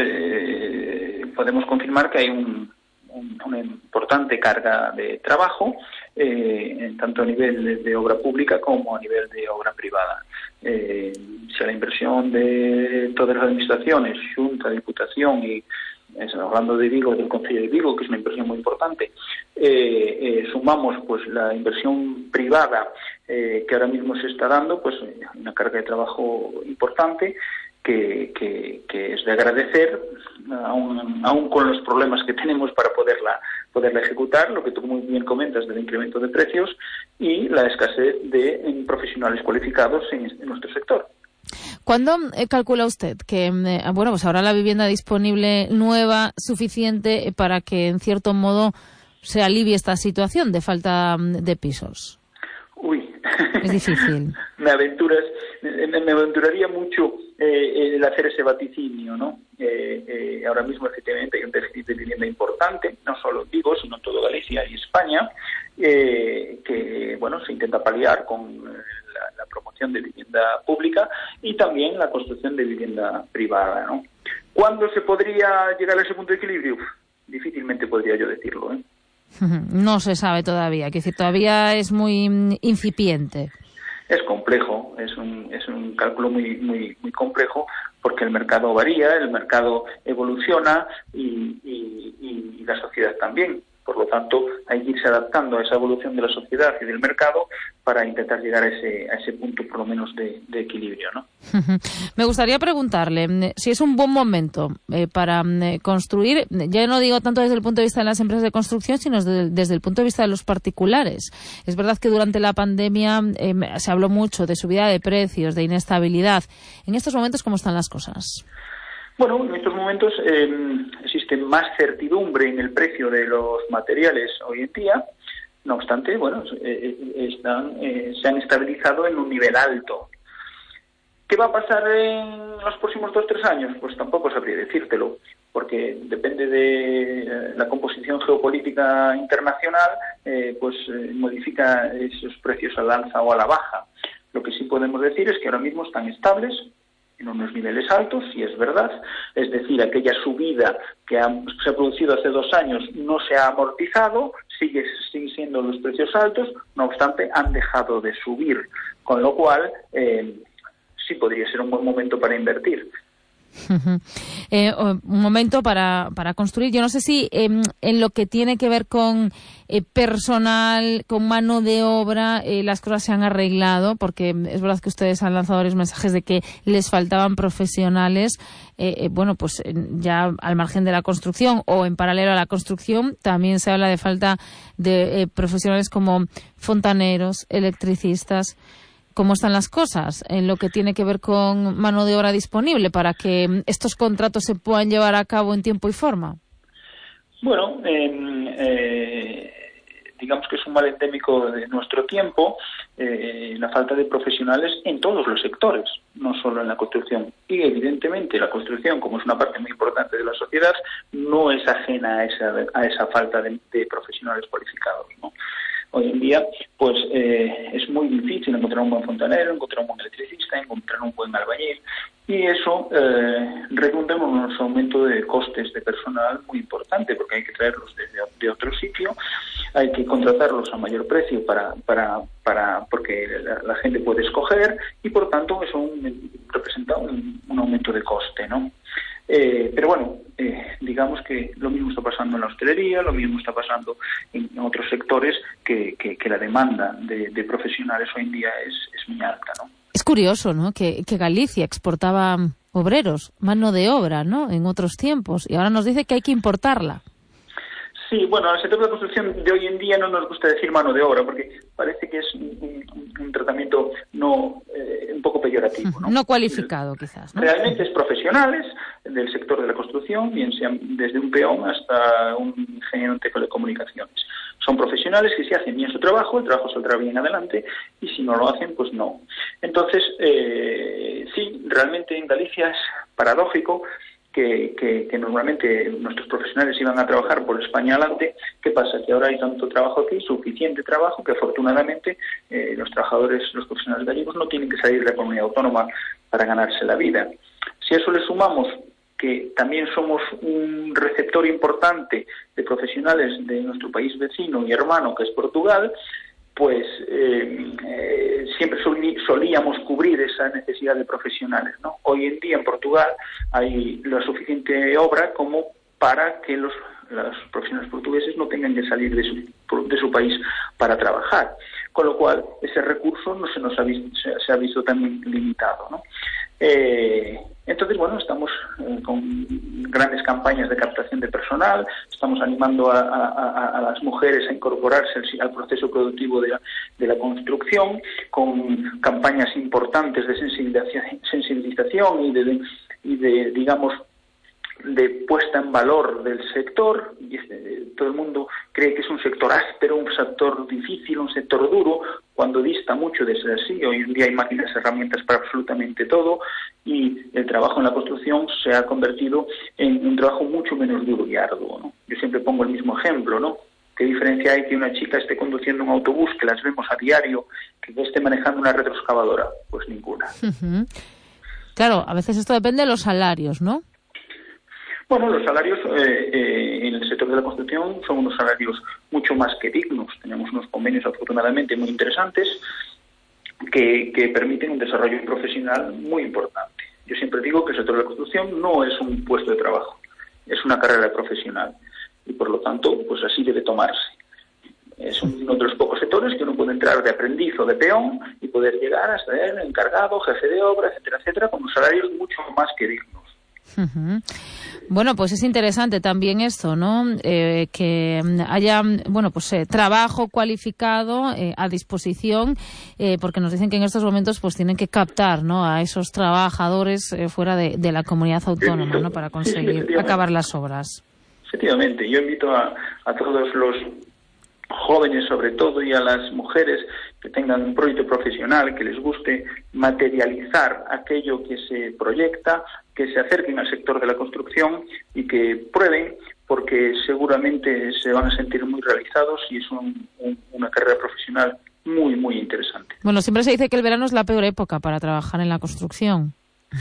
eh, podemos confirmar que hay un, un, una importante carga de trabajo, eh, tanto a nivel de, de obra pública como a nivel de obra privada. Eh, si a la inversión de todas las administraciones, Xunta, Diputación y, hablando de Vigo, del Concello de Vigo, que es una inversión muy importante, eh, eh, sumamos pues la inversión privada eh, que ahora mismo se está dando, pues una carga de trabajo importante que, que, que es de agradecer, aún, aún con los problemas que tenemos para poderla poderla ejecutar, lo que tú muy bien comentas del incremento de precios y la escasez de profesionales cualificados en, en nuestro sector. ¿Cuándo eh, calcula usted que, eh, bueno, pues habrá la vivienda disponible nueva suficiente para que, en cierto modo, se alivie esta situación de falta de pisos? Uy. Es difícil. me aventuras, me, me aventuraría mucho eh, el hacer ese vaticinio, ¿no? Eh, eh, ahora mismo, efectivamente, hay un déficit de vivienda importante, no solo en Vigo, sino en todo Galicia y España, eh, que, bueno, se intenta paliar con la, la promoción de vivienda pública y también la construcción de vivienda privada, ¿no? ¿Cuándo se podría llegar a ese punto de equilibrio? Uf, difícilmente podría yo decirlo, ¿eh? No se sabe todavía, es decir, todavía es muy incipiente. Es complejo, es un, es un cálculo muy, muy, muy complejo, porque el mercado varía, el mercado evoluciona y, y, y la sociedad también. Por lo tanto, hay que irse adaptando a esa evolución de la sociedad y del mercado para intentar llegar a ese, a ese punto, por lo menos, de, de equilibrio, ¿no? Me gustaría preguntarle si es un buen momento eh, para eh, construir, ya no digo tanto desde el punto de vista de las empresas de construcción, sino desde, desde el punto de vista de los particulares. Es verdad que durante la pandemia eh, se habló mucho de subida de precios, de inestabilidad. En estos momentos, ¿cómo están las cosas? Bueno, en estos momentos eh, existe más certidumbre en el precio de los materiales hoy en día. No obstante, bueno, eh, están, eh, se han estabilizado en un nivel alto. ¿Qué va a pasar en los próximos dos o tres años? Pues tampoco sabría decírtelo, porque depende de la composición geopolítica internacional, eh, pues eh, modifica esos precios al alza o a la baja. Lo que sí podemos decir es que ahora mismo están estables en unos niveles altos, si es verdad, es decir, aquella subida que ha, se ha producido hace dos años no se ha amortizado, sigue, siguen siendo los precios altos, no obstante han dejado de subir, con lo cual eh, sí podría ser un buen momento para invertir. Uh-huh. Eh, un momento para, para construir. Yo no sé si eh, en lo que tiene que ver con eh, personal, con mano de obra, eh, las cosas se han arreglado, porque es verdad que ustedes han lanzado varios mensajes de que les faltaban profesionales. Eh, eh, bueno, pues ya al margen de la construcción o en paralelo a la construcción, también se habla de falta de eh, profesionales como fontaneros, electricistas. ¿Cómo están las cosas en lo que tiene que ver con mano de obra disponible para que estos contratos se puedan llevar a cabo en tiempo y forma? Bueno, eh, eh, digamos que es un mal endémico de nuestro tiempo, eh, la falta de profesionales en todos los sectores, no solo en la construcción. Y evidentemente la construcción, como es una parte muy importante de la sociedad, no es ajena a esa, a esa falta de, de profesionales cualificados, ¿no? Hoy en día, pues eh, es muy difícil encontrar un buen fontanero, encontrar un buen electricista, encontrar un buen albañil, y eso eh, redunda en un aumento de costes de personal muy importante, porque hay que traerlos desde de otro sitio, hay que contratarlos a mayor precio para para para porque la, la gente puede escoger, y por tanto eso un, representa un, un aumento de coste, ¿no? Eh, pero bueno, eh, digamos que lo mismo está pasando en la hostelería, lo mismo está pasando en, en otros sectores que, que, que la demanda de, de profesionales hoy en día es, es muy alta, ¿no? Es curioso, ¿no?, que, que Galicia exportaba obreros, mano de obra, ¿no?, en otros tiempos, y ahora nos dice que hay que importarla. Sí, bueno, al sector de la construcción de hoy en día no nos gusta decir mano de obra, porque parece que es un, un, un tratamiento no eh, un poco peyorativo, ¿no? No cualificado, quizás, ¿no? Realmente es profesionales del sector de la construcción, bien sean desde un peón hasta un ingeniero en telecomunicaciones. Son profesionales que si hacen bien su trabajo, el trabajo saldrá bien adelante, y si no lo hacen, pues no. Entonces, eh, sí, realmente en Galicia es paradójico Que, que, que normalmente nuestros profesionales iban a trabajar por España adelante. ¿Qué pasa? Que ahora hay tanto trabajo aquí, suficiente trabajo, que afortunadamente eh, los trabajadores, los profesionales gallegos no tienen que salir de la comunidad autónoma para ganarse la vida. Si a eso le sumamos que también somos un receptor importante de profesionales de nuestro país vecino y hermano, que es Portugal, pues eh, eh, siempre solí, solíamos cubrir esa necesidad de profesionales, ¿no? Hoy en día en Portugal hay la suficiente obra como para que los, los profesionales portugueses no tengan que salir de su, de su país para trabajar, con lo cual ese recurso no se nos ha visto, se, se ha visto también limitado, ¿no? Eh, entonces, bueno, estamos eh, con grandes campañas de captación de personal, estamos animando a, a, a las mujeres a incorporarse al, al proceso productivo de la, de la construcción, con campañas importantes de sensibilización, sensibilización y de, y de, digamos, de puesta en valor del sector. Y este, todo el mundo cree que es un sector áspero, un sector difícil, un sector duro, cuando dista mucho de ser así. Hoy en día hay máquinas, herramientas para absolutamente todo, y el trabajo en la construcción se ha convertido en un trabajo mucho menos duro y arduo, ¿no? Yo siempre pongo el mismo ejemplo, ¿no? ¿Qué diferencia hay que una chica esté conduciendo un autobús, que las vemos a diario, que esté manejando una retroexcavadora? Pues ninguna. Uh-huh. Claro, a veces esto depende de los salarios, ¿no? Bueno, los salarios eh, eh, en el sector de la construcción son unos salarios mucho más que dignos. Tenemos unos convenios afortunadamente muy interesantes que, que permiten un desarrollo profesional muy importante. Yo siempre digo que el sector de la construcción no es un puesto de trabajo, es una carrera profesional, y por lo tanto, pues así debe tomarse. Es uno de los pocos sectores que uno puede entrar de aprendiz o de peón y poder llegar a ser encargado, jefe de obra, etcétera, etcétera, con unos salarios mucho más que dignos. Uh-huh. Bueno, pues es interesante también esto, ¿no? Eh, que haya, bueno, pues eh, trabajo cualificado eh, a disposición, eh, porque nos dicen que en estos momentos pues tienen que captar, ¿no?, a esos trabajadores eh, fuera de, de la comunidad autónoma, ¿no?, para conseguir sí, sí, acabar las obras. Efectivamente, yo invito a, a todos los jóvenes, sobre todo, y a las mujeres que tengan un proyecto profesional, que les guste materializar aquello que se proyecta, que se acerquen al sector de la construcción y que prueben, porque seguramente se van a sentir muy realizados y es un, un, una carrera profesional muy, muy interesante. Bueno, siempre se dice que el verano es la peor época para trabajar en la construcción.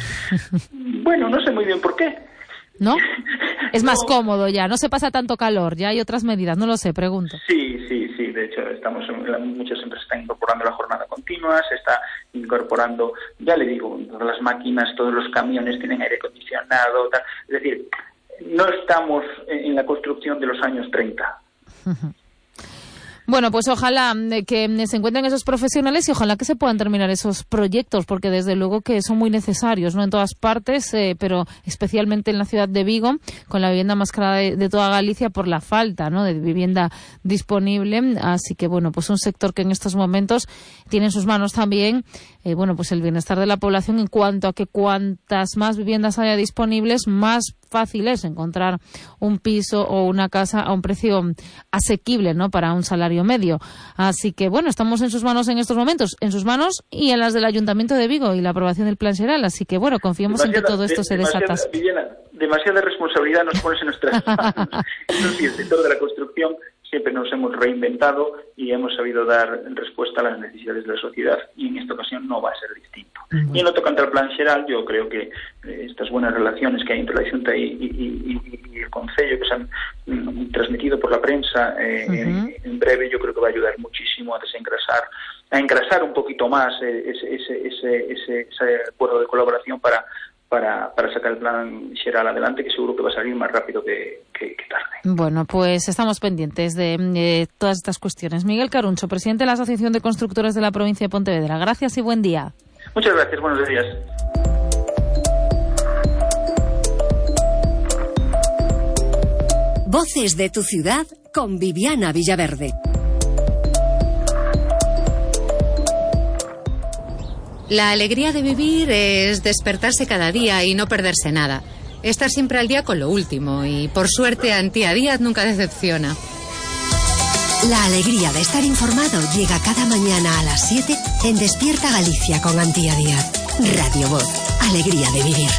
Bueno, no sé muy bien por qué. ¿No? Es más no. cómodo ya, no se pasa tanto calor, ya hay otras medidas, no lo sé, pregunto. Sí, sí, sí, de hecho estamos en, muchas empresas están incorporando la jornada continua, se está incorporando, ya le digo, todas las máquinas, todos los camiones tienen aire acondicionado, tal, es decir, no estamos en la construcción de los años treinta. Uh-huh. Bueno, pues ojalá que se encuentren esos profesionales y ojalá que se puedan terminar esos proyectos, porque desde luego que son muy necesarios, ¿no?, en todas partes, eh, pero especialmente en la ciudad de Vigo, con la vivienda más cara de, de toda Galicia por la falta, ¿no?, de vivienda disponible. Así que, bueno, pues un sector que en estos momentos tiene en sus manos también, eh, bueno, pues el bienestar de la población en cuanto a que cuantas más viviendas haya disponibles, más fácil es encontrar un piso o una casa a un precio asequible, ¿no?, para un salario medio. Así que, bueno, estamos en sus manos en estos momentos, en sus manos y en las del Ayuntamiento de Vigo y la aprobación del Plan Xeral. Así que, bueno, confiemos en que todo esto se desata. Demasiada responsabilidad nos pones en nuestras manos. Eso sí, el sector de la construcción siempre nos hemos reinventado y hemos sabido dar respuesta a las necesidades de la sociedad, y en esta ocasión no va a ser distinto. Uh-huh. Y en lo tocante al Plan Xeral, yo creo que eh, estas buenas relaciones que hay entre la Xunta y, y, y, y el Concello, que se han mm, transmitido por la prensa, eh, uh-huh. en, en breve, yo creo que va a ayudar muchísimo a desengrasar, a engrasar un poquito más eh, ese, ese, ese, ese, ese acuerdo de colaboración para Para, para sacar el plan Xeral adelante, que seguro que va a salir más rápido que, que, que tarde. Bueno, pues estamos pendientes de eh, todas estas cuestiones. Miguel Caruncho, presidente de la Asociación de Constructores de la provincia de Pontevedra. Gracias y buen día. Muchas gracias, buenos días. Voces de tu ciudad con Viviana Villaverde. La alegría de vivir es despertarse cada día y no perderse nada. Estar siempre al día con lo último y, por suerte, Antía Díaz nunca decepciona. La alegría de estar informado llega cada mañana a las siete en Despierta Galicia con Antía Díaz. Radio Voz. Alegría de vivir.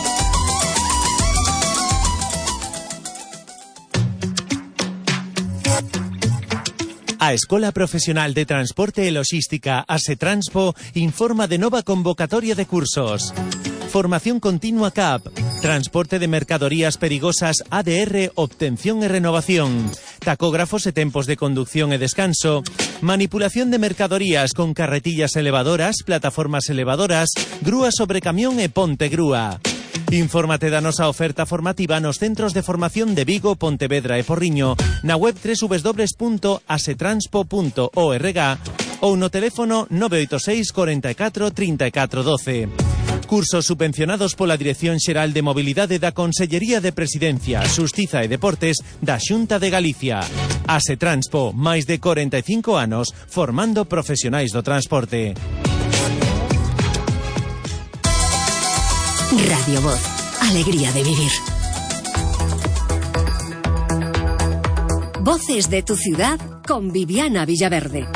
A Escola Profesional de Transporte e Logística ASETRANSPO informa de nova convocatoria de cursos. Formación continua C A P, transporte de mercadorías perigosas A D R, obtención e renovación, tacógrafos e tempos de conducción e descanso, manipulación de mercadorías con carretillas elevadoras, plataformas elevadoras, grúa sobre camión e ponte grúa. Infórmate da nosa oferta formativa nos centros de formación de Vigo, Pontevedra e Porriño, na web doble u doble u doble u punto asetranspo punto org ou no teléfono nove oito seis, cuarenta y cuatro, treinta y cuatro, doce. Cursos subvencionados pola Dirección Xeral de Mobilidade da Consellería de Presidencia, Xustiza e Deportes da Xunta de Galicia. Asetranspo, máis de cuarenta y cinco anos formando profesionais do transporte. Radio Voz. Alegría de vivir. Voces de tu ciudad con Viviana Villaverde.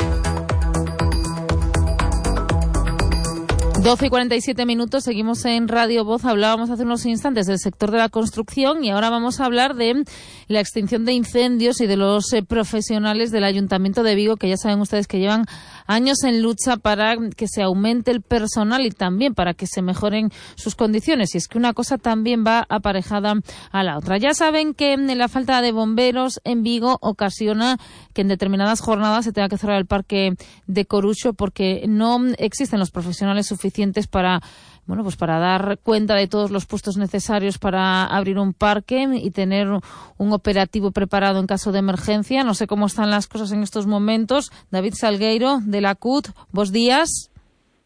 doce y cuarenta y siete minutos, seguimos en Radio Voz. Hablábamos hace unos instantes del sector de la construcción y ahora vamos a hablar de la extinción de incendios y de los eh, profesionales del Ayuntamiento de Vigo, que ya saben ustedes que llevan años en lucha para que se aumente el personal y también para que se mejoren sus condiciones. Y es que una cosa también va aparejada a la otra. Ya saben que la falta de bomberos en Vigo ocasiona que en determinadas jornadas se tenga que cerrar el parque de Corucho porque no existen los profesionales suficientes para, bueno, pues para dar cuenta de todos los puestos necesarios para abrir un parque y tener un operativo preparado en caso de emergencia. No sé cómo están las cosas en estos momentos. David Salgueiro, de la C U T, buenos días.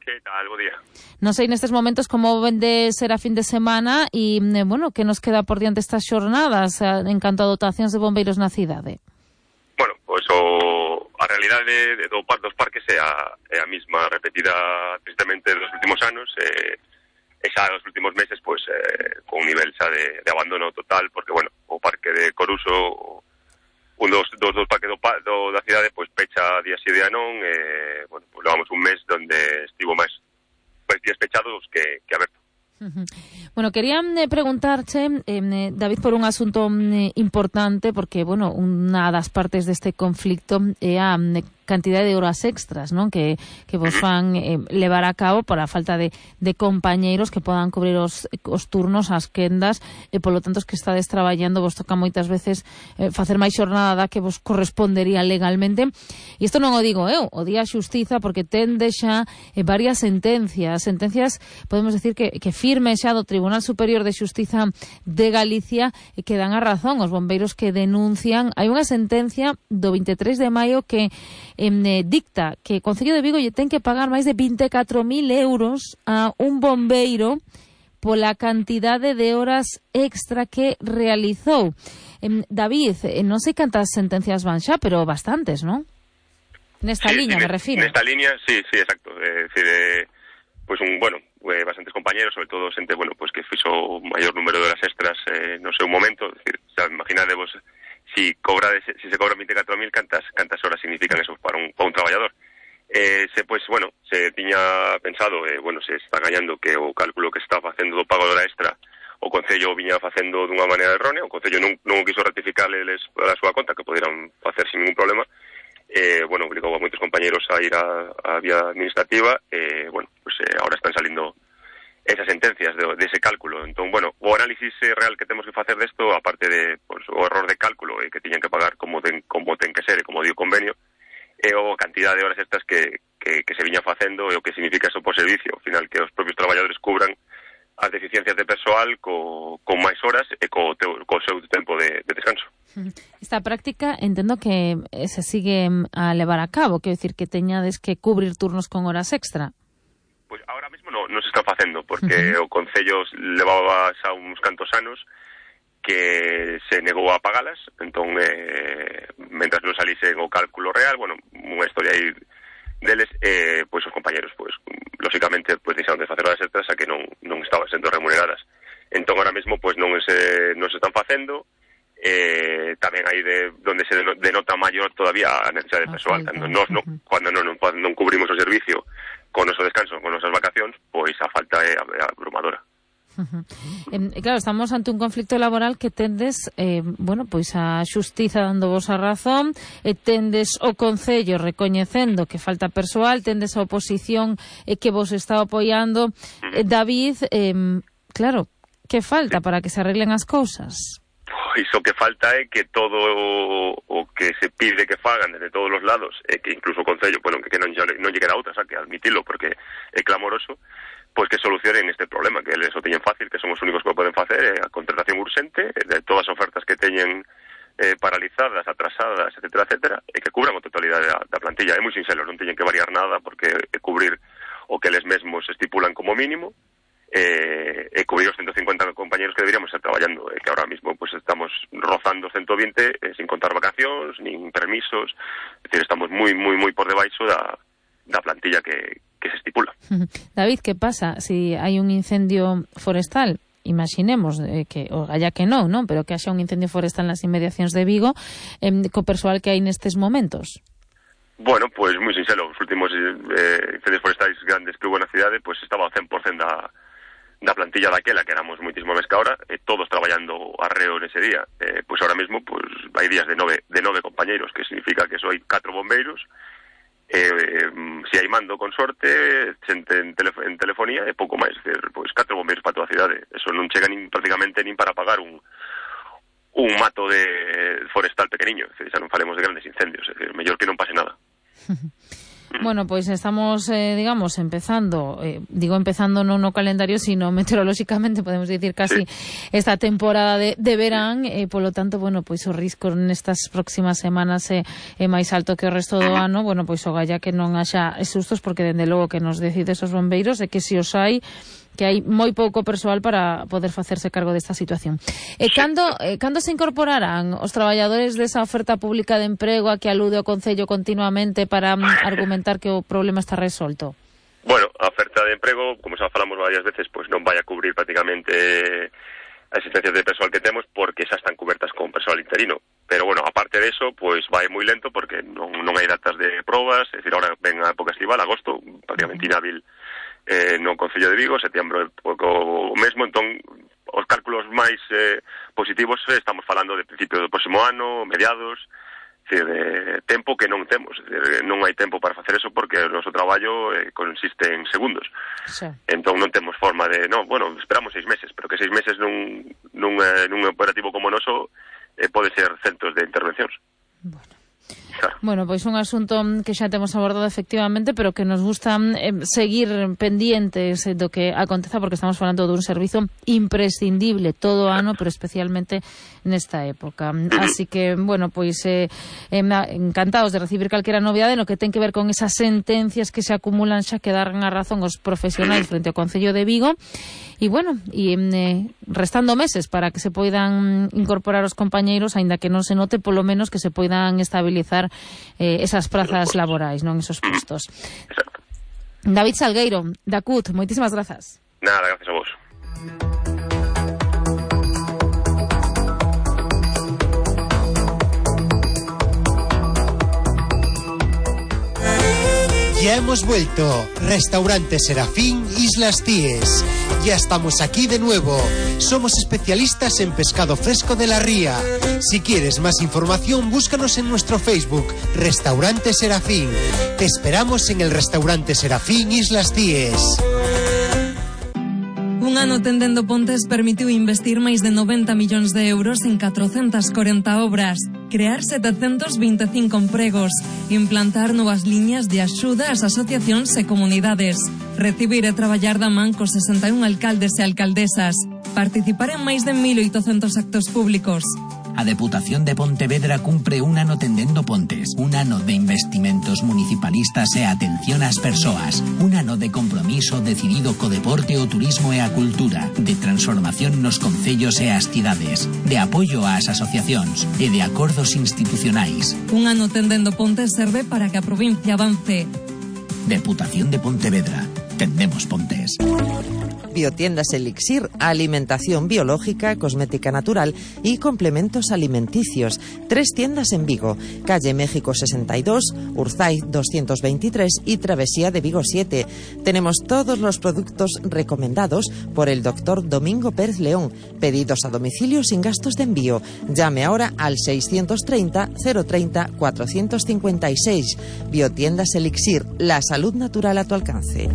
Que tal, bo día. Non sei nestes momentos como vende ser a fin de semana e, bueno, que nos queda por diante estas xornadas en canto a dotacións de bombeiros na cidade? Bueno, pois o, a realidade do par dos parques é a, é a mesma repetida tristemente nos últimos anos, e, e xa nos últimos meses pois eh, con un nivel xa de, de abandono total, porque, bueno, o parque de Coruso, un dos, dos, dos parques do, do, da cidade, pois pecha día si día non, e, bueno, pois levamos un mes donde estivo máis, máis días pechados que, que aberto. Uh-huh. Bueno, quería eh, preguntarche, eh, David, por un asunto eh, importante, porque, bueno, unha das partes deste conflicto é a eh, cantidade de horas extras, non? Que, que vos fan eh, levar a cabo por a falta de, de compañeiros que podan cubrir os, os turnos, as quendas, e polo tanto os que estades traballando vos toca moitas veces eh, facer máis xornada da que vos correspondería legalmente. E isto non o digo eu, o di a Xustiza, porque tende xa eh, varias sentencias, sentencias, podemos decir que, que firme xa do Tribunal Superior de Xustiza de Galicia, e que dan a razón aos bombeiros que denuncian. Hai unha sentencia do veintitrés de maio que Eh, dicta que o Concello de Vigo lle ten que pagar máis de vinte e catro mil euros a un bombeiro pola cantidade de horas extra que realizou. Eh, David, eh, non sei cantas sentencias van xa, pero bastantes, non? Nesta sí, liña, sí, me refiro. Nesta liña, sí, sí, exacto. É dicir, eh, pois un, bueno, eh, bastantes compañeros, sobre todo xente, bueno, pois que fixo o maior número de horas extras eh, no seu momento, dicir, xa imaginadevos si cobra si se cobra vinte e catro mil, cantas cantas horas significan eso para un para un traballador. Eh, se pues bueno, se tiña pensado, eh, bueno, se está gañando que o cálculo que está facendo do pago de hora extra o Concello viña facendo dunha maneira errónea, o Concello non, non quiso ratificarles a súa conta, que poderan facer sin ningún problema. Eh, bueno, obligou a moitos compañeros a ir a, a vía administrativa, eh, bueno, pues eh, ahora están salindo esas sentencias de, de ese cálculo. Entón, bueno, o análisis real que temos que facer desto, aparte de pues, o error de cálculo e eh, que tiñan que pagar como ten, como ten que ser, e como dio o convenio, e eh, o cantidad de horas estas que, que, que se viña facendo e o que significa eso por servicio. Ao final, que os propios traballadores cubran as deficiencias de persoal co, con máis horas e co, teo, co seu tempo de, de descanso. Esta práctica entendo que se sigue a levar a cabo, quero dicir que teñades que cubrir turnos con horas extra. Pois ahora mesmo non, non se está facendo, porque uh-huh. o Concello levaba xa uns cantos anos que se negou a pagalas, entón, eh, mentras non salise o cálculo real, bueno, unha historia aí deles, eh, pois os compañeros, pois, lógicamente, pois deixaron de facer horas extras a que non, non estaban sendo remuneradas. Entón, ahora mesmo, pois non se, non se están facendo, eh, tamén hai de donde se denota maior todavía a necesidade persoal. Nos, no, cuando non, non, non cubrimos o servicio con o noso descanso, con nosas vacacións, pois a falta é abrumadora. Uh-huh. Eh, claro, estamos ante un conflicto laboral que tendes, eh, bueno, pois a Xustiza dando vos a razón, e tendes o Concello recoñecendo que falta persoal, tendes a oposición eh, que vos está apoiando. Eh, David, eh, claro, que falta para que se arreglen as cousas? Iso que falta é que todo o, o que se pide que fagan desde todos os lados, e que incluso o Concello, bueno, que, que non, non lle queda outra, xa que admitilo, porque é clamoroso, pois que solucionen este problema, que eles o teñen fácil, que son os únicos que o poden facer, é a contratación urxente de todas as ofertas que teñen eh, paralizadas, atrasadas, etcétera, etcétera, e que cubran a totalidade da, da plantilla. É moi sincero, non teñen que variar nada, porque é cubrir o que eles mesmos estipulan como mínimo, eh, e cubrir os ciento cincuenta compañeros que deberíamos estar traballando, e que ahora mismo pues estamos rozando ciento veinte, eh, sin contar vacacións, nin permisos, é dicir, estamos moi, moi, moi por debaixo da, da plantilla que, que se estipula. David, que pasa si hai un incendio forestal? Imaginemos eh, que, o galla que non, non, pero que haxa un incendio forestal nas inmediacións de Vigo, eh, co persoal que hai nestes momentos. Bueno, pois pues, moi sincero, os últimos eh, incendios forestais grandes que hubo na cidade, pois pues, estaba ao cen por cen da da plantilla daquela, que éramos moitísimo máis que ahora, e todos traballando arreo nese día. Eh, pois ahora mesmo, pois hai días de nove, de nove compañeiros, que significa que só hai catro bombeiros, eh, eh, se hai mando con sorte, xente en, telef en telefonía, e pouco máis, decir, pois catro bombeiros para toda a cidade. Eso non chega nin, prácticamente nin para pagar un un mato de forestal pequeniño, decir, xa non falemos de grandes incendios, é dicir, mellor que non pase nada. Bueno, pois pues estamos, eh, digamos, empezando, eh, digo empezando non no calendario, sino meteorolóxicamente, podemos dicir casi sí. esta temporada de, de verán, e eh, polo tanto, bueno, pois pues, o risco nestas próximas semanas é eh, eh, máis alto que o resto do ano. Bueno, pois pues, o galla que non haxa sustos, porque dende logo que nos decides os bombeiros é que se os hai, que hai moi pouco persoal para poder facerse cargo desta situación. E cando, eh, cando se incorporarán os traballadores desa oferta pública de emprego a que alude o Concello continuamente para um, argumentar que o problema está resolto? Bueno, a oferta de emprego, como xa falamos varias veces, pues non vai a cubrir prácticamente as existencias de persoal que temos, porque xa están cubertas con persoal interino. Pero bueno, aparte de eso, pues vai moi lento porque non, non hai datas de probas, é dicir, ahora ven a época estival, agosto, prácticamente inhábil eh, no Concello de Vigo, setembro o mesmo, entón os cálculos máis eh, positivos eh, estamos falando de principio do próximo ano, mediados, é dicir, de tempo que non temos, é dicir, non hai tempo para facer eso porque o noso traballo eh, consiste en segundos. Sí. Entón non temos forma de, no, bueno, esperamos seis meses, pero que seis meses nun, nun, eh, nun operativo como o noso eh, pode ser centos de intervencións. Bueno. Bueno, pois un asunto que xa temos abordado efectivamente, pero que nos gusta eh, seguir pendientes do que aconteza, porque estamos falando dun servizo imprescindible todo o ano, pero especialmente nesta época. Así que, bueno, pois eh, eh, encantados de recibir calquera novidade no que ten que ver con esas sentencias que se acumulan xa que darán a razón os profesionais frente ao Concello de Vigo. E, bueno, e eh, restando meses para que se poidan incorporar os compañeiros, aínda que non se note, polo menos que se poidan estabilizar eh, esas prazas laborais, non esos postos. Exacto. David Salgueiro, da C U T, moitísimas grazas. Nada, gracias a vos. Ya hemos vuelto. Restaurante Serafín, Islas Cíes. Ya estamos aquí de nuevo. Somos especialistas en pescado fresco de la ría. Si quieres más información, búscanos en nuestro Facebook, Restaurante Serafín. Te esperamos en el Restaurante Serafín, Islas Cíes. Un ano tendendo pontes permitiu investir máis de noventa millóns de euros en catrocentas corenta obras, crear setecentos vinte e cinco empregos, implantar novas liñas de axuda ás asociacións e comunidades, recibir e traballar da man cos sesenta e un alcaldes e alcaldesas, participar en máis de mil oitocentos actos públicos. A Deputación de Pontevedra cumpre un ano tendendo pontes, un ano de investimentos municipalistas e atención ás persoas, un ano de compromiso decidido co deporte, o turismo e a cultura, de transformación nos concellos e as cidades, de apoio ás asociacións e de acordos institucionais. Un ano tendendo pontes serve para que a provincia avance. Deputación de Pontevedra. Tendemos pontes. Biotiendas Elixir, alimentación biológica, cosmética natural y complementos alimenticios. Tres tiendas en Vigo, calle México sesenta y dos, Urzaiz doscientos veintitrés y Travesía de Vigo siete. Tenemos todos los productos recomendados por el doctor Domingo Pérez León. Pedidos a domicilio sin gastos de envío. Llame ahora al seiscientos treinta, cero treinta, cuatrocientos cincuenta y seis. Biotiendas Elixir, la salud natural a tu alcance.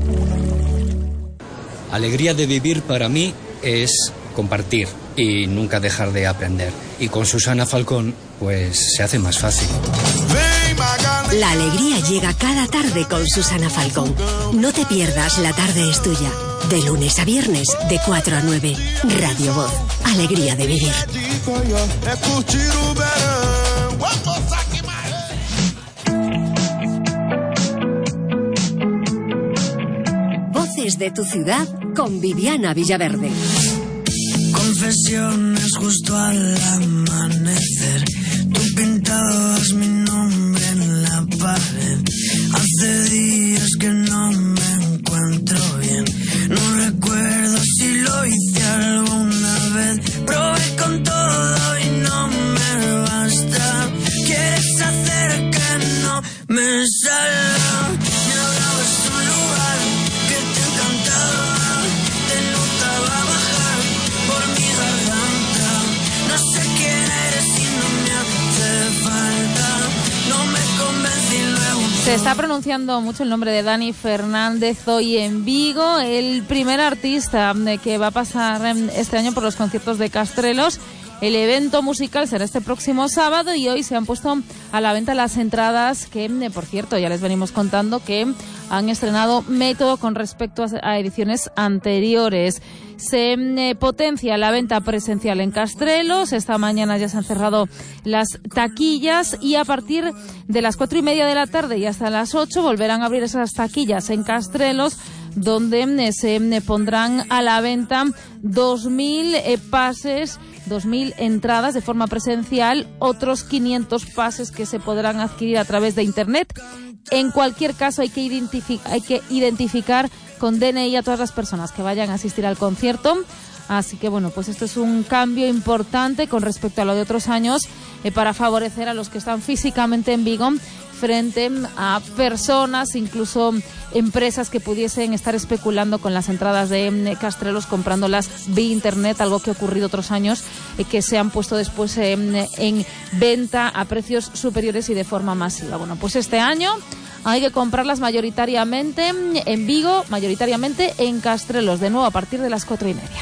Alegría de vivir para mí es compartir y nunca dejar de aprender. Y con Susana Falcón, pues se hace más fácil. La alegría llega cada tarde con Susana Falcón. No te pierdas La tarde es tuya. De lunes a viernes, de cuatro a nueve. Radio Voz. Alegría de vivir. Voces de tu ciudad con Viviana Villaverde. Confesiones justo al amanecer. Tú pintabas mi nombre en la pared. Hace días que no me encuentro bien. No recuerdo si lo hice alguna vez. Probé con todo y no me basta. Quieres hacer que no me salga. Me hablabas un lugar que te encantaba. Te notaba bajar por mi garganta. No sé quién eres y no me hace falta. No me convencí luego. Se está pronunciando mucho el nombre de Dani Fernández hoy en Vigo, el primer artista que va a pasar este año por los conciertos de Castrelos. El evento musical será este próximo sábado y hoy se han puesto a la venta las entradas que, por cierto, ya les venimos contando que han estrenado método con respecto a ediciones anteriores. Se eh, potencia la venta presencial en Castrelos. Esta mañana ya se han cerrado las taquillas y a partir de las cuatro y media de la tarde y hasta las ocho volverán a abrir esas taquillas en Castrelos, donde eh, se eh, pondrán a la venta dos mil eh, pases, dos mil entradas de forma presencial, otros quinientos pases que se podrán adquirir a través de Internet. En cualquier caso hay que, identifi- hay que identificar con D N I a todas las personas que vayan a asistir al concierto. Así que bueno, pues esto es un cambio importante con respecto a lo de otros años eh, para favorecer a los que están físicamente en Vigo frente a personas, incluso empresas que pudiesen estar especulando con las entradas de Castrelos comprándolas vía Internet, algo que ha ocurrido otros años, eh, que se han puesto después eh, en venta a precios superiores y de forma masiva. Bueno, pues este año hay que comprarlas mayoritariamente en Vigo, mayoritariamente en Castrelos, de nuevo a partir de las cuatro y media.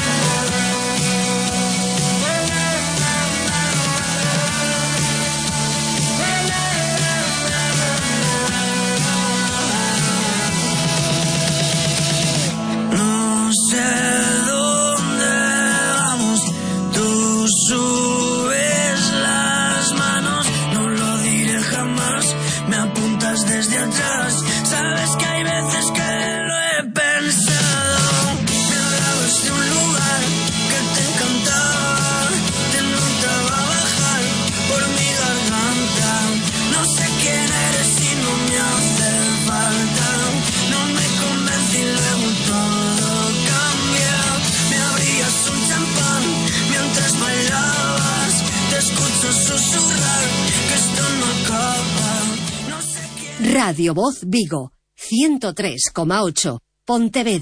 No sé dónde vamos, tú subes las manos, no lo diré jamás, me apuntas desde atrás, sabes que hay veces que lo he pensado, me hablabas de un lugar que te encantaba, te notaba bajar por mi garganta, no sé quién eres y no me hace falta, no me convence y luego todo cambia, me abrías un champán mientras bailabas, te escucho susurrar que esto no acaba. Radio Voz Vigo, ciento tres coma ocho, Pontevedra.